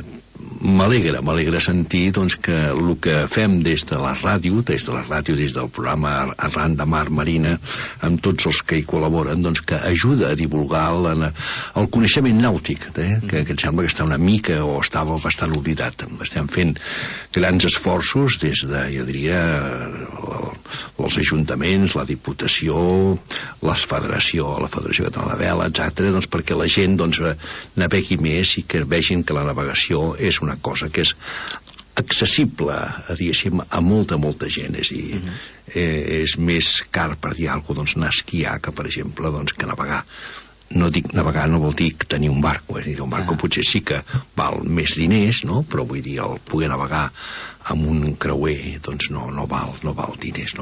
Speaker 10: m'alegra sentir doncs, que el que fem des de la ràdio, des del programa Arran de Mar Marina, amb tots els que hi col·laboren, doncs, que ajuda a divulgar el coneixement nàutic, que em sembla que està una mica o estava bastant oblidat. Estem fent grans esforços des de, jo diria, els ajuntaments, la Diputació, la Federació Catalana de Vela, etc., doncs, perquè la gent navegui més i que vegin que la navegació és una cosa que és accessible, diguéssim, a molta gent. És més car, per dir alguna cosa, anar a esquiar que, per exemple, que navegar. No dic navegar, no vol dir tenir un barco, és a dir, un barco potser sí que val més diners, no? Però vull dir, el poder navegar amb un creuer, doncs no val diners,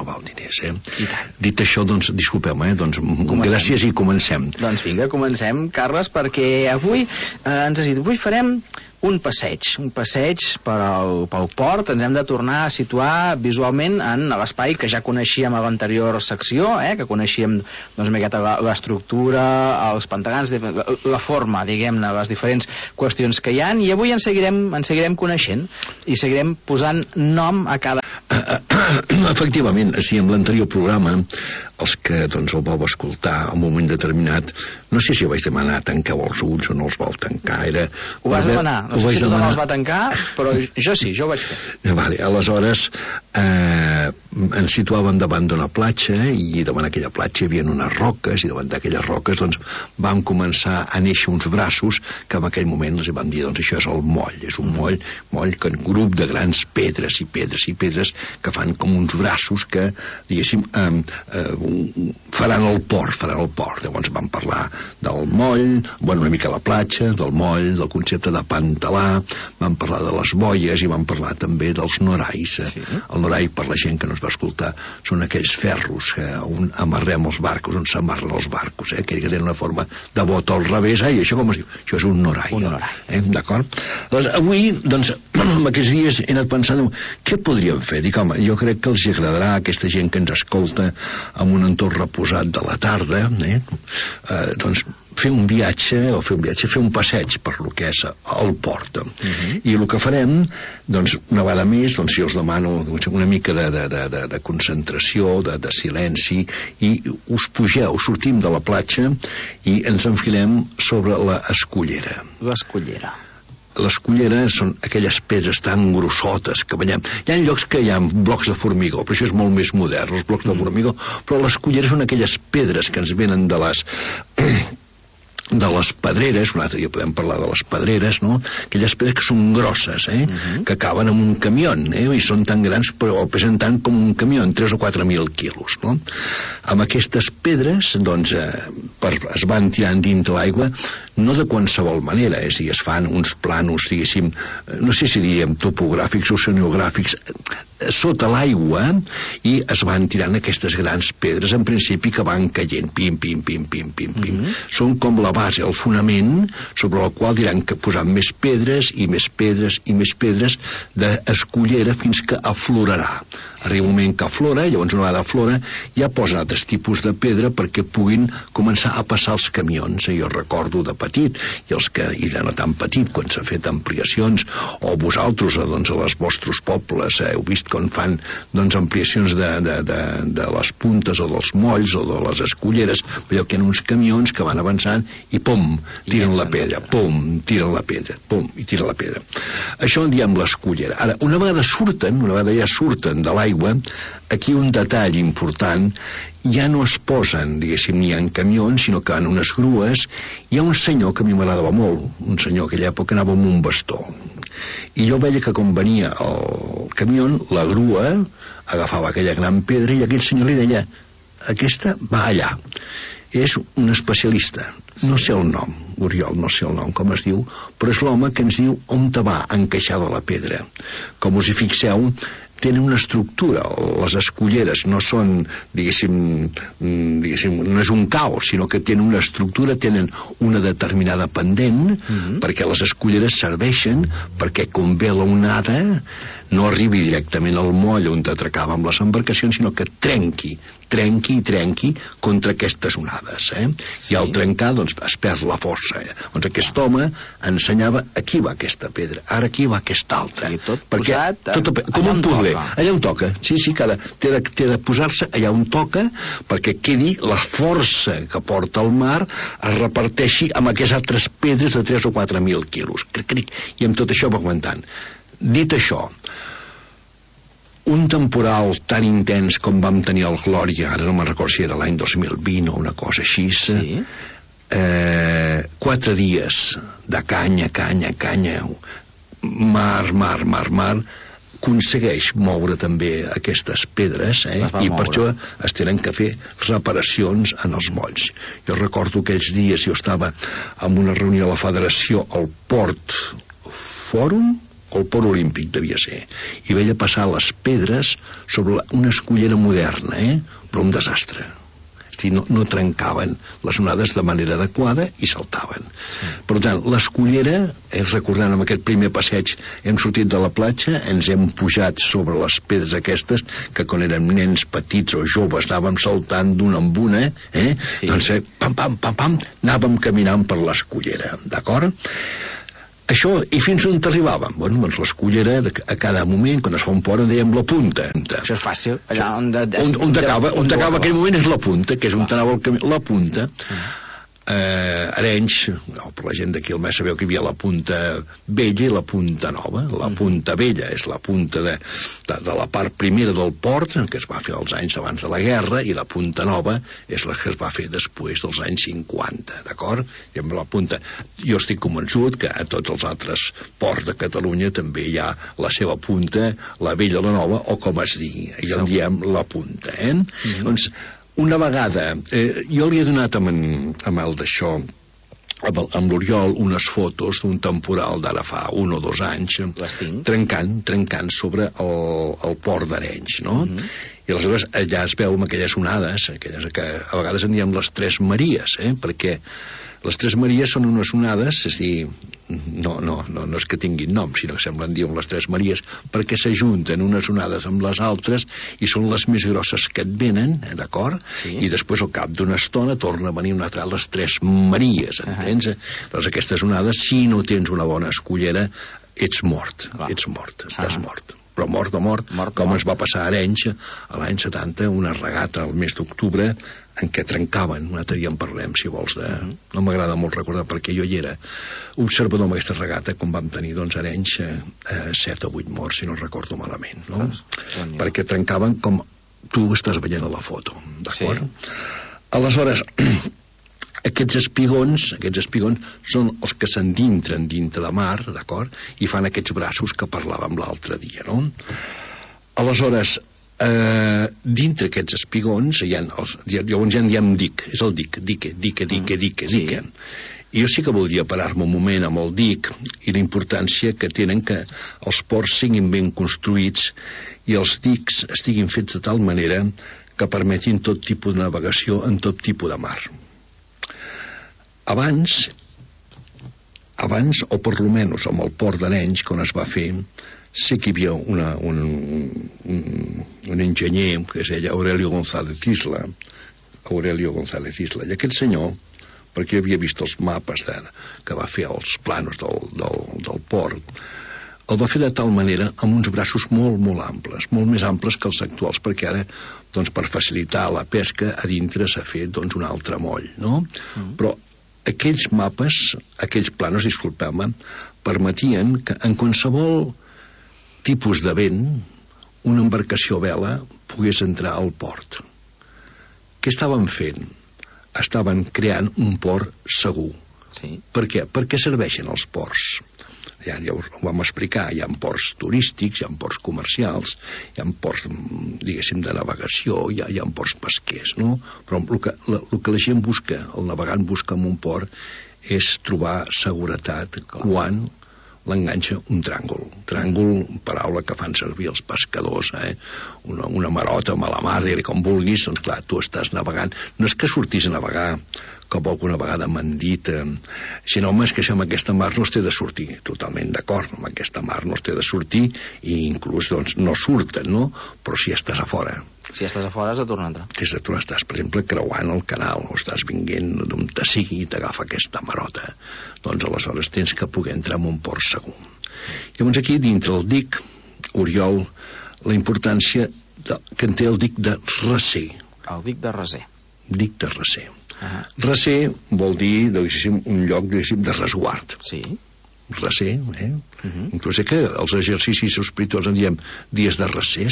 Speaker 10: Dit això, doncs, disculpeu-me, gràcies i comencem.
Speaker 9: Doncs vinga, comencem, Carles, perquè avui ens has dit, avui farem un passeig pel port. Ens hem de tornar a situar visualment en l'espai que ja coneixíem a l'anterior secció, que coneixíem l'estructura, els pantagans, la forma, diguem-ne, les diferents qüestions que hi ha, i avui en seguirem coneixent i seguirem posant nom a cada...
Speaker 10: Efectivament, si en l'anterior programa els que el vau escoltar en un moment determinat, no sé si vaig demanar tanqueu els ulls o no els vau tancar,
Speaker 9: ho vas demanar, no sé si tothom els va tancar, però jo sí, jo ho vaig fer.
Speaker 10: Vale, aleshores ens situàvem davant d'una platja, i davant aquella platja hi havia unes roques, i davant d'aquelles roques vam començar a néixer uns braços que en aquell moment els vam dir, això és el moll, és un moll que un grup de grans pedres que fan com uns braços que, diguéssim, faran el port. Llavors vam parlar del moll, una mica la platja, del moll, del concepte de pantalà, vam parlar de les boies i vam parlar també dels norais. El norai, per la gent que no es va escoltar, són aquells ferros on amarrem els barcos, on s'amarren els barcos, aquell que tenen una forma de bota al revés. Això com es diu? Això és un norai. D'acord? Avui, doncs, en aquests dies he anat pensant què podríem fer. Dic, home, jo crec que els agradarà a aquesta gent que ens escolta en un entorn reposat de la tarda, doncs fer un passeig per lo que és el port. I el que farem, doncs, una vegada més, doncs jo us demano una mica de concentració, de silenci, i us pugeu, sortim de la platja i ens enfilem sobre l'escullera. L'escullera són aquelles pedres tan grossotes que veiem. Hi ha llocs que hi ha blocs de formigó, però això és molt més modern, els blocs de formigó, però l'escullera són aquelles pedres que ens venen de les pedreres, un altre dia podem parlar de les pedreres, no? Aquelles pedres que són grosses, que caben en un camió, i són tan grans, però pesen tant com un camió, 3 o 4.000 quilos, no? Amb aquestes pedres, doncs, es van tirant dintre l'aigua, no de qualsevol manera, és a dir, es fan uns planos, diguéssim, no sé si diem topogràfics o oceanogràfics, sota l'aigua, i es van tirant aquestes grans pedres, en principi, que van caient, pim, pim, pim, pim, pim, pim. Són com la base, el fonament, sobre el qual diran que posant més pedres i més pedres i més pedres d'escullera fins que aflorarà. Arriba un moment que aflora, llavors una vegada aflora ja posen altres tipus de pedra perquè puguin començar a passar els camions. Jo recordo de petit, i de no tan petit, quan s'ha fet ampliacions, o vosaltres, doncs, a les vostres pobles, heu vist com fan, doncs, ampliacions de les puntes o dels molls o de les esculleres, però que hi ha uns camions que van avançant i pum, tiren la pedra, pum, tiren la pedra, pum, i tiren la pedra. Això en diem l'escullera. Ara, una vegada ja surten de l'aigua, aquí un detall important, ja no es posen, diguéssim, ni en camions, sinó que en unes grues. Hi ha un senyor que a mi m'agradava molt, un senyor que a aquella època anava amb un bastó, i jo veia que quan venia el camió, la grua agafava aquella gran pedra i aquell senyor li deia, aquesta va allà. És un especialista, no sé el nom, Oriol, no sé el nom, com es diu, però és l'home que ens diu on te va encaixada la pedra. Com us hi fixeu, tenen una estructura, les esculleres no són, diguéssim, no és un caos, sinó que tenen una estructura, tenen una determinada pendent, perquè les esculleres serveixen perquè com ve l'onada no arribi directament al moll on atracava amb les embarcacions, sinó que trenqui contra aquestes onades. I al trencar, doncs, es perd la força. Doncs aquest home ensenyava aquí va aquesta pedra, ara aquí va aquesta altra.
Speaker 9: Tot posat
Speaker 10: com un puzzle. Allà on toca. Sí, té de posar-se allà on toca perquè quedi la força que porta el mar es reparteixi amb aquestes altres pedres de 3 o 4.000 quilos. I amb tot això va aguantant. Dit això, un temporal tan intens com vam tenir el Glòria, ara no me'n recordo si era l'any 2020 o una cosa així, 4 dies de canya, mar, aconsegueix moure també aquestes pedres, i per això es tenen que fer reparacions en els molls. Jo recordo aquells dies, jo estava en una reunió a la Federació al Port Fòrum, o el Port Olímpic devia ser, i veia passar les pedres sobre una escullera moderna, però un desastre. No trencaven les onades de manera adequada i saltaven. Per tant, l'escullera, recordant amb aquest primer passeig, hem sortit de la platja, ens hem pujat sobre les pedres aquestes, que quan érem nens petits o joves anàvem saltant d'una en una, doncs pam, anàvem caminant per l'escullera, d'acord? Això, i fins on arribàvem? Doncs l'escullera, a cada moment, quan es fa un port, en dèiem la punta.
Speaker 9: Això és fàcil. Allà
Speaker 10: on acaba aquell moment és la punta, que és on anava el camí. La punta. Arenys, per la gent d'aquí al mes sabeu que hi havia la punta vella i la punta nova. La punta vella és la punta de la part primera del port, que es va fer als anys abans de la guerra, i la punta nova és la que es va fer després dels anys 50, d'acord? I amb la punta, jo estic convençut que a tots els altres ports de Catalunya també hi ha la seva punta, la vella o la nova, o com es digui, i en diem la punta, Doncs una vegada, jo li he donat amb el d'això, amb l'Oriol, unes fotos d'un temporal d'ara fa 1 o 2 anys, trencant sobre el port d'Arenys, no? I aleshores allà es veu amb aquelles onades, aquelles que a vegades en diem les Tres Maries, perquè les Tres Maries són unes onades, és a dir, no és que tinguin nom, sinó que semblen dir les Tres Maries, perquè s'ajunten unes onades amb les altres i són les més grosses que et venen, d'acord? Sí. I després al cap d'una estona torna a venir una altra, les Tres Maries, entens? Doncs aquestes onades, si no tens una bona escullera, ets mort, estàs mort. Però mort, com ens va passar a Arenys a l'any 70, una regata al mes d'octubre en què trencaven, un altre dia en parlem si vols, no m'agrada molt recordar perquè jo hi era observador amb aquesta regata quan vam tenir doncs a Arenys 7 o 8 morts si no recordo malament, no? Perquè trencaven com tu estàs veient a la foto, d'acord? Aleshores aquests espigons són els que s'endintren dintre de mar, d'acord? I fan aquests braços que parlàvem l'altre dia, no? Aleshores, dintre aquests espigons llavors ja en diem dic, és el dique. I jo sí que voldria parar-me un moment amb el dic i la importància que tenen que els ports siguin ben construïts i els dics estiguin fets de tal manera que permetin tot tipus de navegació en tot tipus de mar. Abans, o per lo menos amb el port d'Arenys, quan es va fer, sé que hi havia un enginyer que es deia Aurelio González Isla, i aquest senyor, perquè havia vist els mapes que va fer els planos del port, el va fer de tal manera amb uns braços molt, molt amples, molt més amples que els actuals, perquè ara, doncs, per facilitar la pesca, a dintre s'ha fet doncs, un altre moll, no? Però aquells mapes, aquells planos, disculpeu-me, permetien que en qualsevol tipus de vent una embarcació a vela pogués entrar al port. Què estaven fent? Estaven creant un port segur. Per què? Per què serveixen els ports? Ja ho vam explicar, hi ha ports turístics, hi ha ports comercials, hi ha ports, diguéssim, de navegació, hi ha ports pesquers, no? Però el que la gent busca, el navegant busca en un port, és trobar seguretat quan l'enganxa un tràngol. Tràngol, paraula que fan servir els pescadors, una marota, malamar, dir-li com vulguis, doncs clar, tu estàs navegant. No és que sortis a navegar, com alguna vegada m'han dit, sinó, home, és que amb aquesta mar no es té de sortir. Totalment d'acord, amb aquesta mar no es té de sortir i inclús, doncs, no surten, no? Però si estàs a fora.
Speaker 9: Si estàs a fora has de tornar a entrar.
Speaker 10: Estàs, per exemple, creuant el canal o estàs vinguent d'on te sigui i t'agafa aquesta marota. Doncs aleshores tens que poder entrar en un port segur. Llavors aquí, dintre el dic, Oriol, la importància que en té el dic de recer.
Speaker 9: El dic de recer.
Speaker 10: Dic de recer. Recer vol dir, un lloc de resguard.
Speaker 9: Sí.
Speaker 10: Recer, inclús que els exercicis espirituals en diem dies de recer,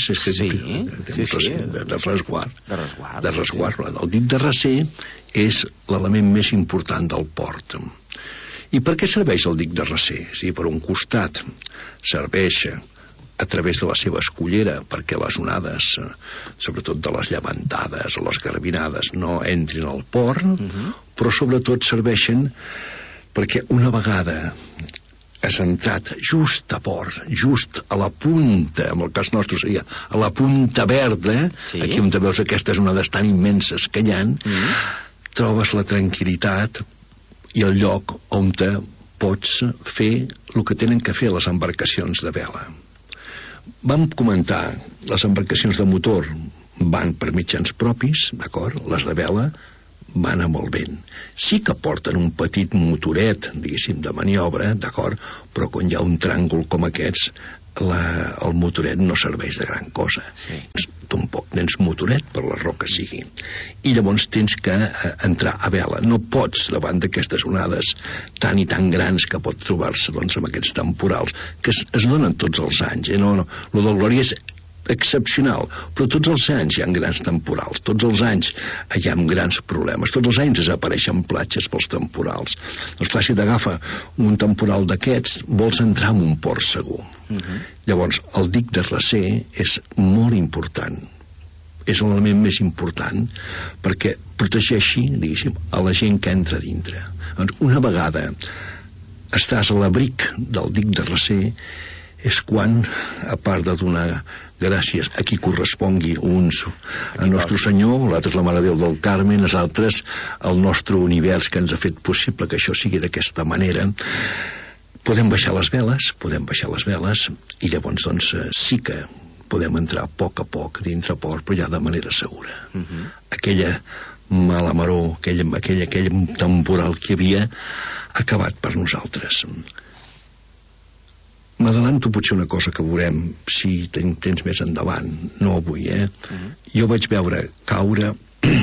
Speaker 10: de resguard. De resguard. El dit de recer és l'element més important del port. I per què serveix el dic de recer? És a dir, per un costat serveix a través de la seva escullera perquè les onades, sobretot de les llevantades o les garbinades, no entrin al port, però sobretot serveixen perquè una vegada has entrat just a port, just a la punta, en el cas nostre seria a la punta verda, aquí on te veus aquestes onades tan immenses que hi ha, trobes la tranquil·litat i el lloc on te pots fer el que tenen que fer les embarcacions de vela. Vam comentar, les embarcacions de motor van per mitjans propis, d'acord? Les de vela van amb el vent. Sí que porten un petit motoret, diguéssim, de maniobra, d'acord? Però quan hi ha un tràngol com aquests, el motoret no serveix de gran cosa. Tampoc tens motoret per la raó que sigui. I llavors tens que entrar a vela. No pots, davant d'aquestes onades tan i tan grans que pot trobar-se doncs, amb aquests temporals, que es donen tots els anys. Lo del Glòria és excepcional, però tots els anys hi ha grans temporals, tots els anys hi ha grans problemes, tots els anys desapareixen platges pels temporals. Doncs clar, si t'agafa un temporal d'aquests, vols entrar en un port segur. Llavors, el dic de recer és molt important és l'element més important perquè protegeixi, diguéssim, a la gent que entra dintre. Doncs una vegada estàs a l'abric del dic de recer és quan, a part de donar gràcies a qui correspongui, uns a Nostre Senyor, l'altre la Mare de Déu del Carmen, els altres al nostre univers que ens ha fet possible que això sigui d'aquesta manera, podem baixar les veles i llavors doncs sí que podem entrar a poc dintre port, però ja de manera segura. Aquella mala maror, aquell temporal que havia acabat per nosaltres. M'adelanto potser una cosa que veurem si tens més endavant, no avui, Jo vaig veure caure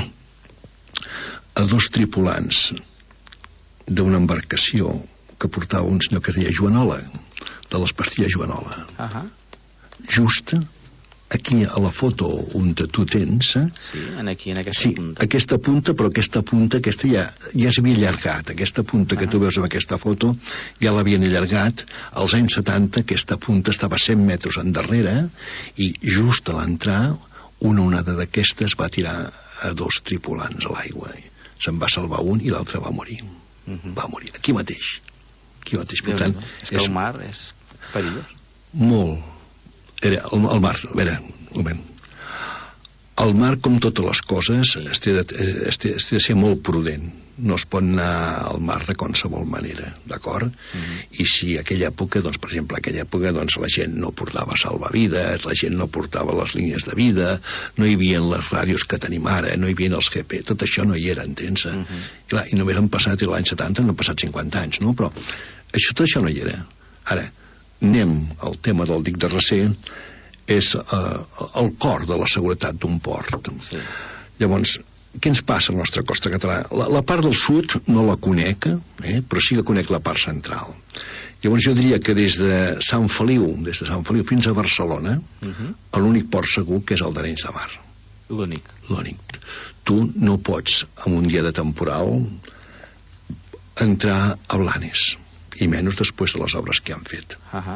Speaker 10: a 2 tripulants d'una embarcació que portava un senyor que es deia Joanola, de les pastilles Joanola. Just aquí a la foto on tu tens...
Speaker 9: Sí, aquí, en aquesta punta.
Speaker 10: Sí, aquesta punta, però aquesta punta ja s'havia allargat. Aquesta punta que tu veus en aquesta foto ja l'havien allargat. Als anys 70 aquesta punta estava 100 metres endarrere i just a l'entrar una onada d'aquestes va tirar a 2 tripulants a l'aigua. Se'n va salvar un i l'altre va morir. Va morir, aquí mateix. Per tant,
Speaker 9: és que el mar és perillós.
Speaker 10: Molt. El mar, a veure, un moment. El mar, com totes les coses, es té de ser molt prudent. No es pot anar al mar de qualsevol manera, d'acord? I si aquella època, doncs, per exemple, la gent no portava salvavides, la gent no portava les línies de vida, no hi havia les ràdios que tenim ara, no hi havia els GP, tot això no hi era, entens? I només han passat, l'any 70 no han passat 50 anys, no? Però tot això no hi era. Ara, anem al tema del dic de recer, és el cor de la seguretat d'un port. Llavors, què ens passa a la nostra costa catalana? La part del sud no la conec, però sí que conec la part central. Llavors jo diria que des de Sant Feliu fins a Barcelona, l'únic port segur que és el d'Arenys de Mar. L'únic. Tu no pots, en un dia de temporal, entrar a Blanes, i menys després de les obres que han fet.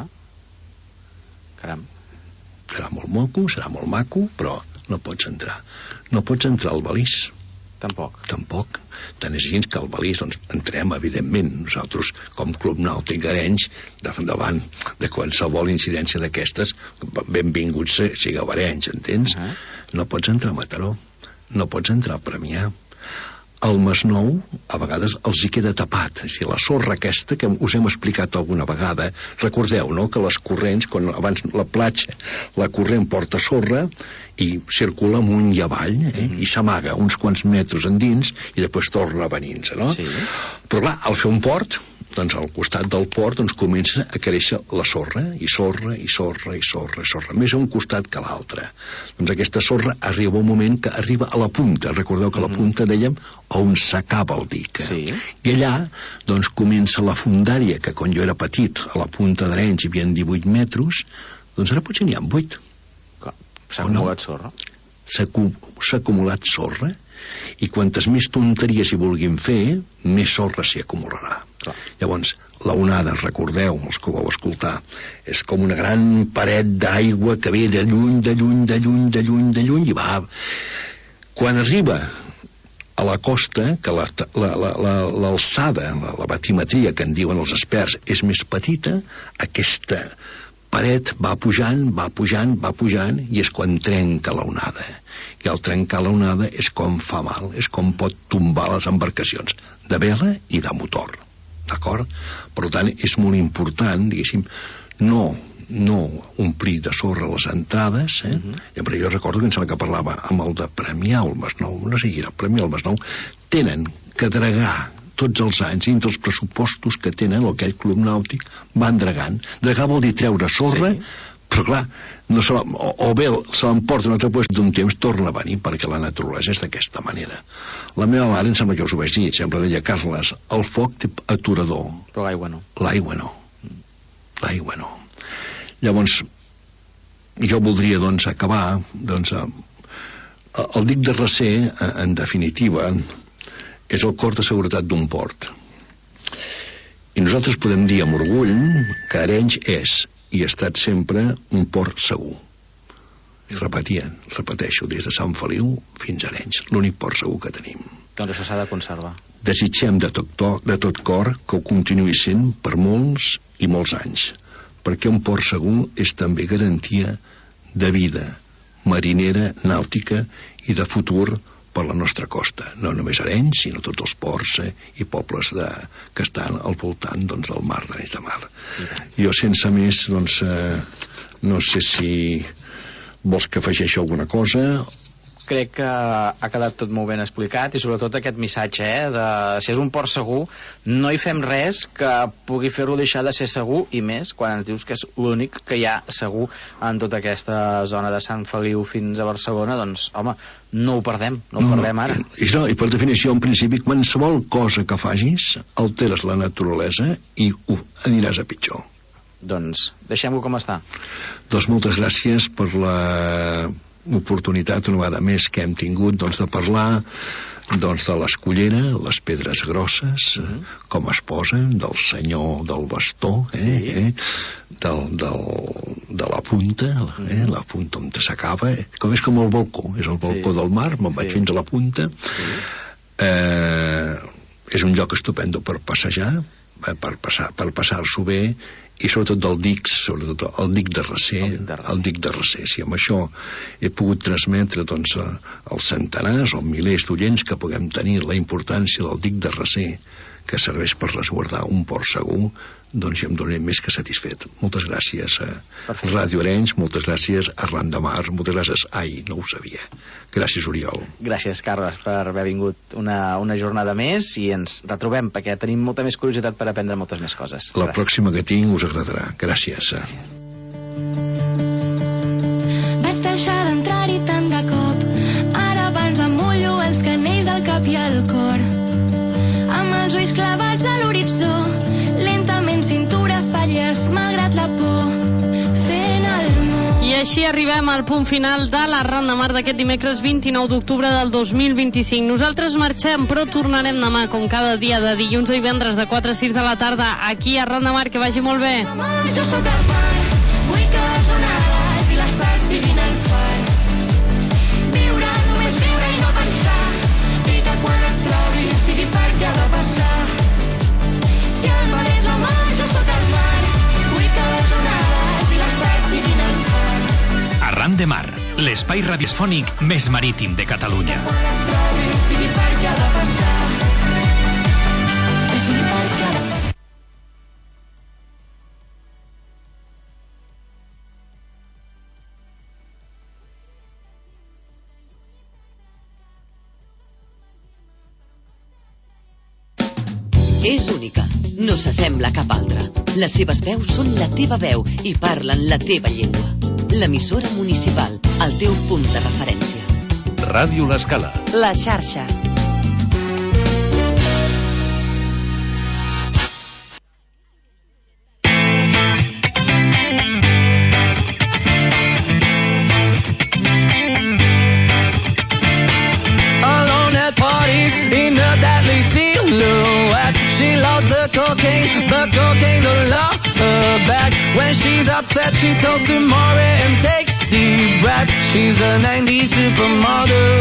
Speaker 9: Caram.
Speaker 10: Serà molt maco, però no pots entrar. No pots entrar al Balís. Tampoc. Tant és així que al Balís doncs, entrem, evidentment. Nosaltres, com Club Nàutic Arenys, davant de qualsevol incidència d'aquestes, benvinguts sigui a Arenys, entens? No pots entrar a Mataró, no pots entrar a Premià. El Masnou, a vegades, els hi queda tapat. És a dir, la sorra aquesta, que us hem explicat alguna vegada, recordeu, no?, que les corrents, quan abans la platja, la corrent porta sorra i circula amunt i avall, i s'amaga uns quants metres endins i després torna a venir-se, no? Però clar, al fer un port, doncs al costat del port doncs comença a créixer la sorra, i sorra, més a un costat que a l'altre. Doncs aquesta sorra arriba un moment que arriba a la punta. Recordeu que a la punta, dèiem, on s'acaba el dic. I allà, doncs, comença la fondària, que quan jo era petit, a la punta d'Arenys hi havia 18 metres, doncs ara potser n'hi ha 8.
Speaker 9: S'ha acumulat sorra.
Speaker 10: S'ha acumulat sorra, i quantes més tonteries hi vulguin fer, més sorra s'hi acumularà. Llavors, la onada, recordeu, els que ho vau escoltar, és com una gran paret d'aigua que ve de lluny, i va... Quan arriba a la costa, que l'alçada, la batimetria que en diuen els experts, és més petita, aquesta paret va pujant, i és quan trenca la onada. I al trencar la onada és com fa mal, és com pot tombar les embarcacions de vela i de motor. D'acord? Per tant, és molt important, diguéssim, no omplir de sorra les entrades, però jo recordo que em sembla que parlava amb el de Premià o el Masnou, no sé qui era, el Premià o el Masnou, tenen que dragar tots els anys, dintre els pressupostos que tenen aquell club nàutic, van dragant. Dragar vol dir treure sorra, però clar, o bé se l'emporta un altre lloc d'un temps, torna a venir, perquè la naturalesa és d'aquesta manera. La meva mare, em sembla que us ho vaig dir, sempre deia, Carles, el foc té aturador.
Speaker 9: Però l'aigua no.
Speaker 10: L'aigua no. Llavors, jo voldria, doncs, acabar, doncs, el dic de recer, en definitiva, és el cor de seguretat d'un port. I nosaltres podem dir amb orgull que Arenys és i ha estat sempre un port segur. I repeteixo, des de Sant Feliu fins a Arenys, l'únic port segur que tenim.
Speaker 9: Doncs això s'ha de conservar.
Speaker 10: Desitgem de tot cor que ho continuï sent per molts i molts anys, perquè un port segur és també garantia de vida marinera, nàutica i de futur per la nostra costa, no només Arenys, sinó tots els ports i pobles que estan al voltant del mar d'Arenys de Mar. Jo, sense més, no sé si vols que afegeixi alguna cosa.
Speaker 9: Crec que ha quedat tot molt ben explicat, i sobretot aquest missatge, de si és un port segur, no hi fem res que pugui fer-lo deixar de ser segur, i més quan ens dius que és l'únic que hi ha segur en tota aquesta zona de Sant Feliu fins a Barcelona. Doncs, home, no ho perdem ara.
Speaker 10: I per definició, en principi, qualsevol cosa que facis alteres la naturalesa i aniràs a pitjor.
Speaker 9: Doncs deixem-ho com està.
Speaker 10: Doncs moltes gràcies per la oportunitat una vegada més que hem tingut de parlar de l'Escullera, les pedres grosses, com es posen, del senyor del bastó, de la punta, la punta on s'acaba, com és com el balcó, és el balcó del mar, me'n vaig fins a la punta. És un lloc estupendo per passejar, per passar-s'ho bé, i sobretot del dic, sobretot el dic de Recer, si amb això he pogut transmetre als centenars o milers d'oients que puguem tenir la importància del dic de Recer, que serveix per resguardar un port segur, doncs ja em donaré més que satisfet. Moltes gràcies a Ràdio Arenys, moltes gràcies a Arran de Mar, moltes gràcies. Ai, no ho sabia. Gràcies, Oriol.
Speaker 9: Gràcies, Carles, per haver vingut una jornada més, i ens retrobem, perquè tenim molta més curiositat per aprendre moltes més coses.
Speaker 10: La pròxima que tinc us agradarà. Gràcies.
Speaker 11: Vaig deixar d'entrar-hi tant de cop, ara abans em mullo els canells al cap i al cor, amb els ulls clavats a l'horitzó, lentament cintura, espatlles, malgrat la por, fent el món.
Speaker 6: I així arribem al punt final de l'Arran de Mar d'aquest dimecres 29 d'octubre del 2025. Nosaltres marxem, però tornarem demà, com cada dia, de dilluns a divendres, de 4 a 6 de la tarda, aquí a Arran de Mar. Que vagi molt bé.
Speaker 11: Jo sóc el mar, vull que les onades i les parts siguin el far. Viure, només viure i no pensar, i que quan et trobi sigui perquè ha de passar. Si el mar és la mar, jo sóc el mar, vull que les onades i les parts siguin el far.
Speaker 5: Arran de Mar, l'espai radiofònic més marítim de Catalunya.
Speaker 11: Quan et trobi sigui perquè ha de passar, sigui perquè ha de passar.
Speaker 3: És única, no s'assembla a cap altra. Les seves veus són la teva veu i parlen la teva llengua. L'emissora municipal, el teu punt de referència.
Speaker 2: Ràdio L'Escala.
Speaker 4: La xarxa.
Speaker 12: She loves the cocaine, but cocaine don't love her back. When she's upset, she talks to Maury and takes deep breaths. She's a 90s supermodel.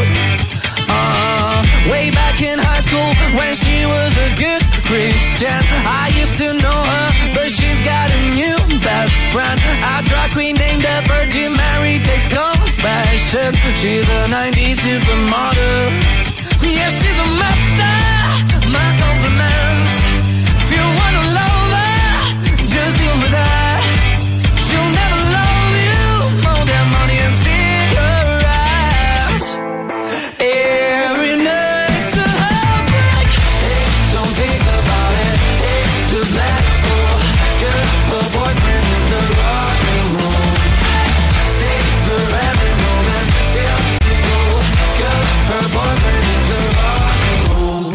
Speaker 12: Way back in high school, when she was a good Christian, I used to know her, but she's got a new best friend. A drag queen named the Virgin Mary takes confessions. She's a 90s supermodel. Yeah, she's a master, my compliments. If you wanna love her, just deal with her. She'll never love you more than money and cigarettes. Every night's a heartbreak. Hey, don't think about it. Hey, just let it go. Cause her boyfriend is the rock and roll. Savor every moment till you go. Cause her boyfriend is the rock and roll.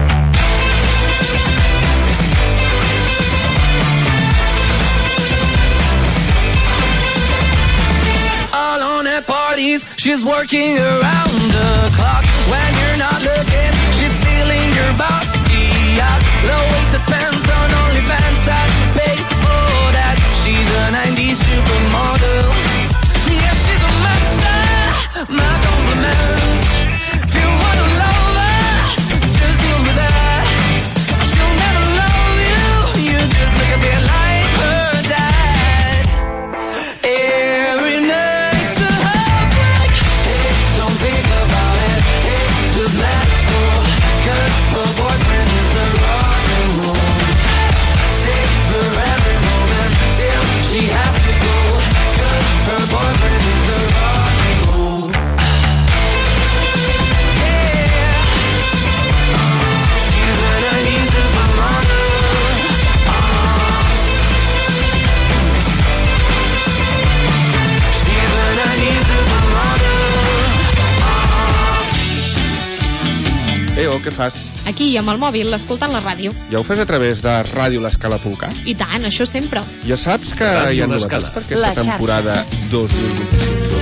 Speaker 12: All on at parties, she's working around the clock. When you're not looking, she's stealing your bossy out. Low-waisted pants on OnlyFans, I'd pay for that. She's a 90s supermodel. Yeah, she's a master.
Speaker 13: fas?
Speaker 14: Aquí, amb el mòbil, escoltant la ràdio.
Speaker 13: Ja ho fas a través de radiolescala.cat?
Speaker 14: I tant, això sempre.
Speaker 13: Ja saps que hi ha novetats per aquesta temporada 2025-2026?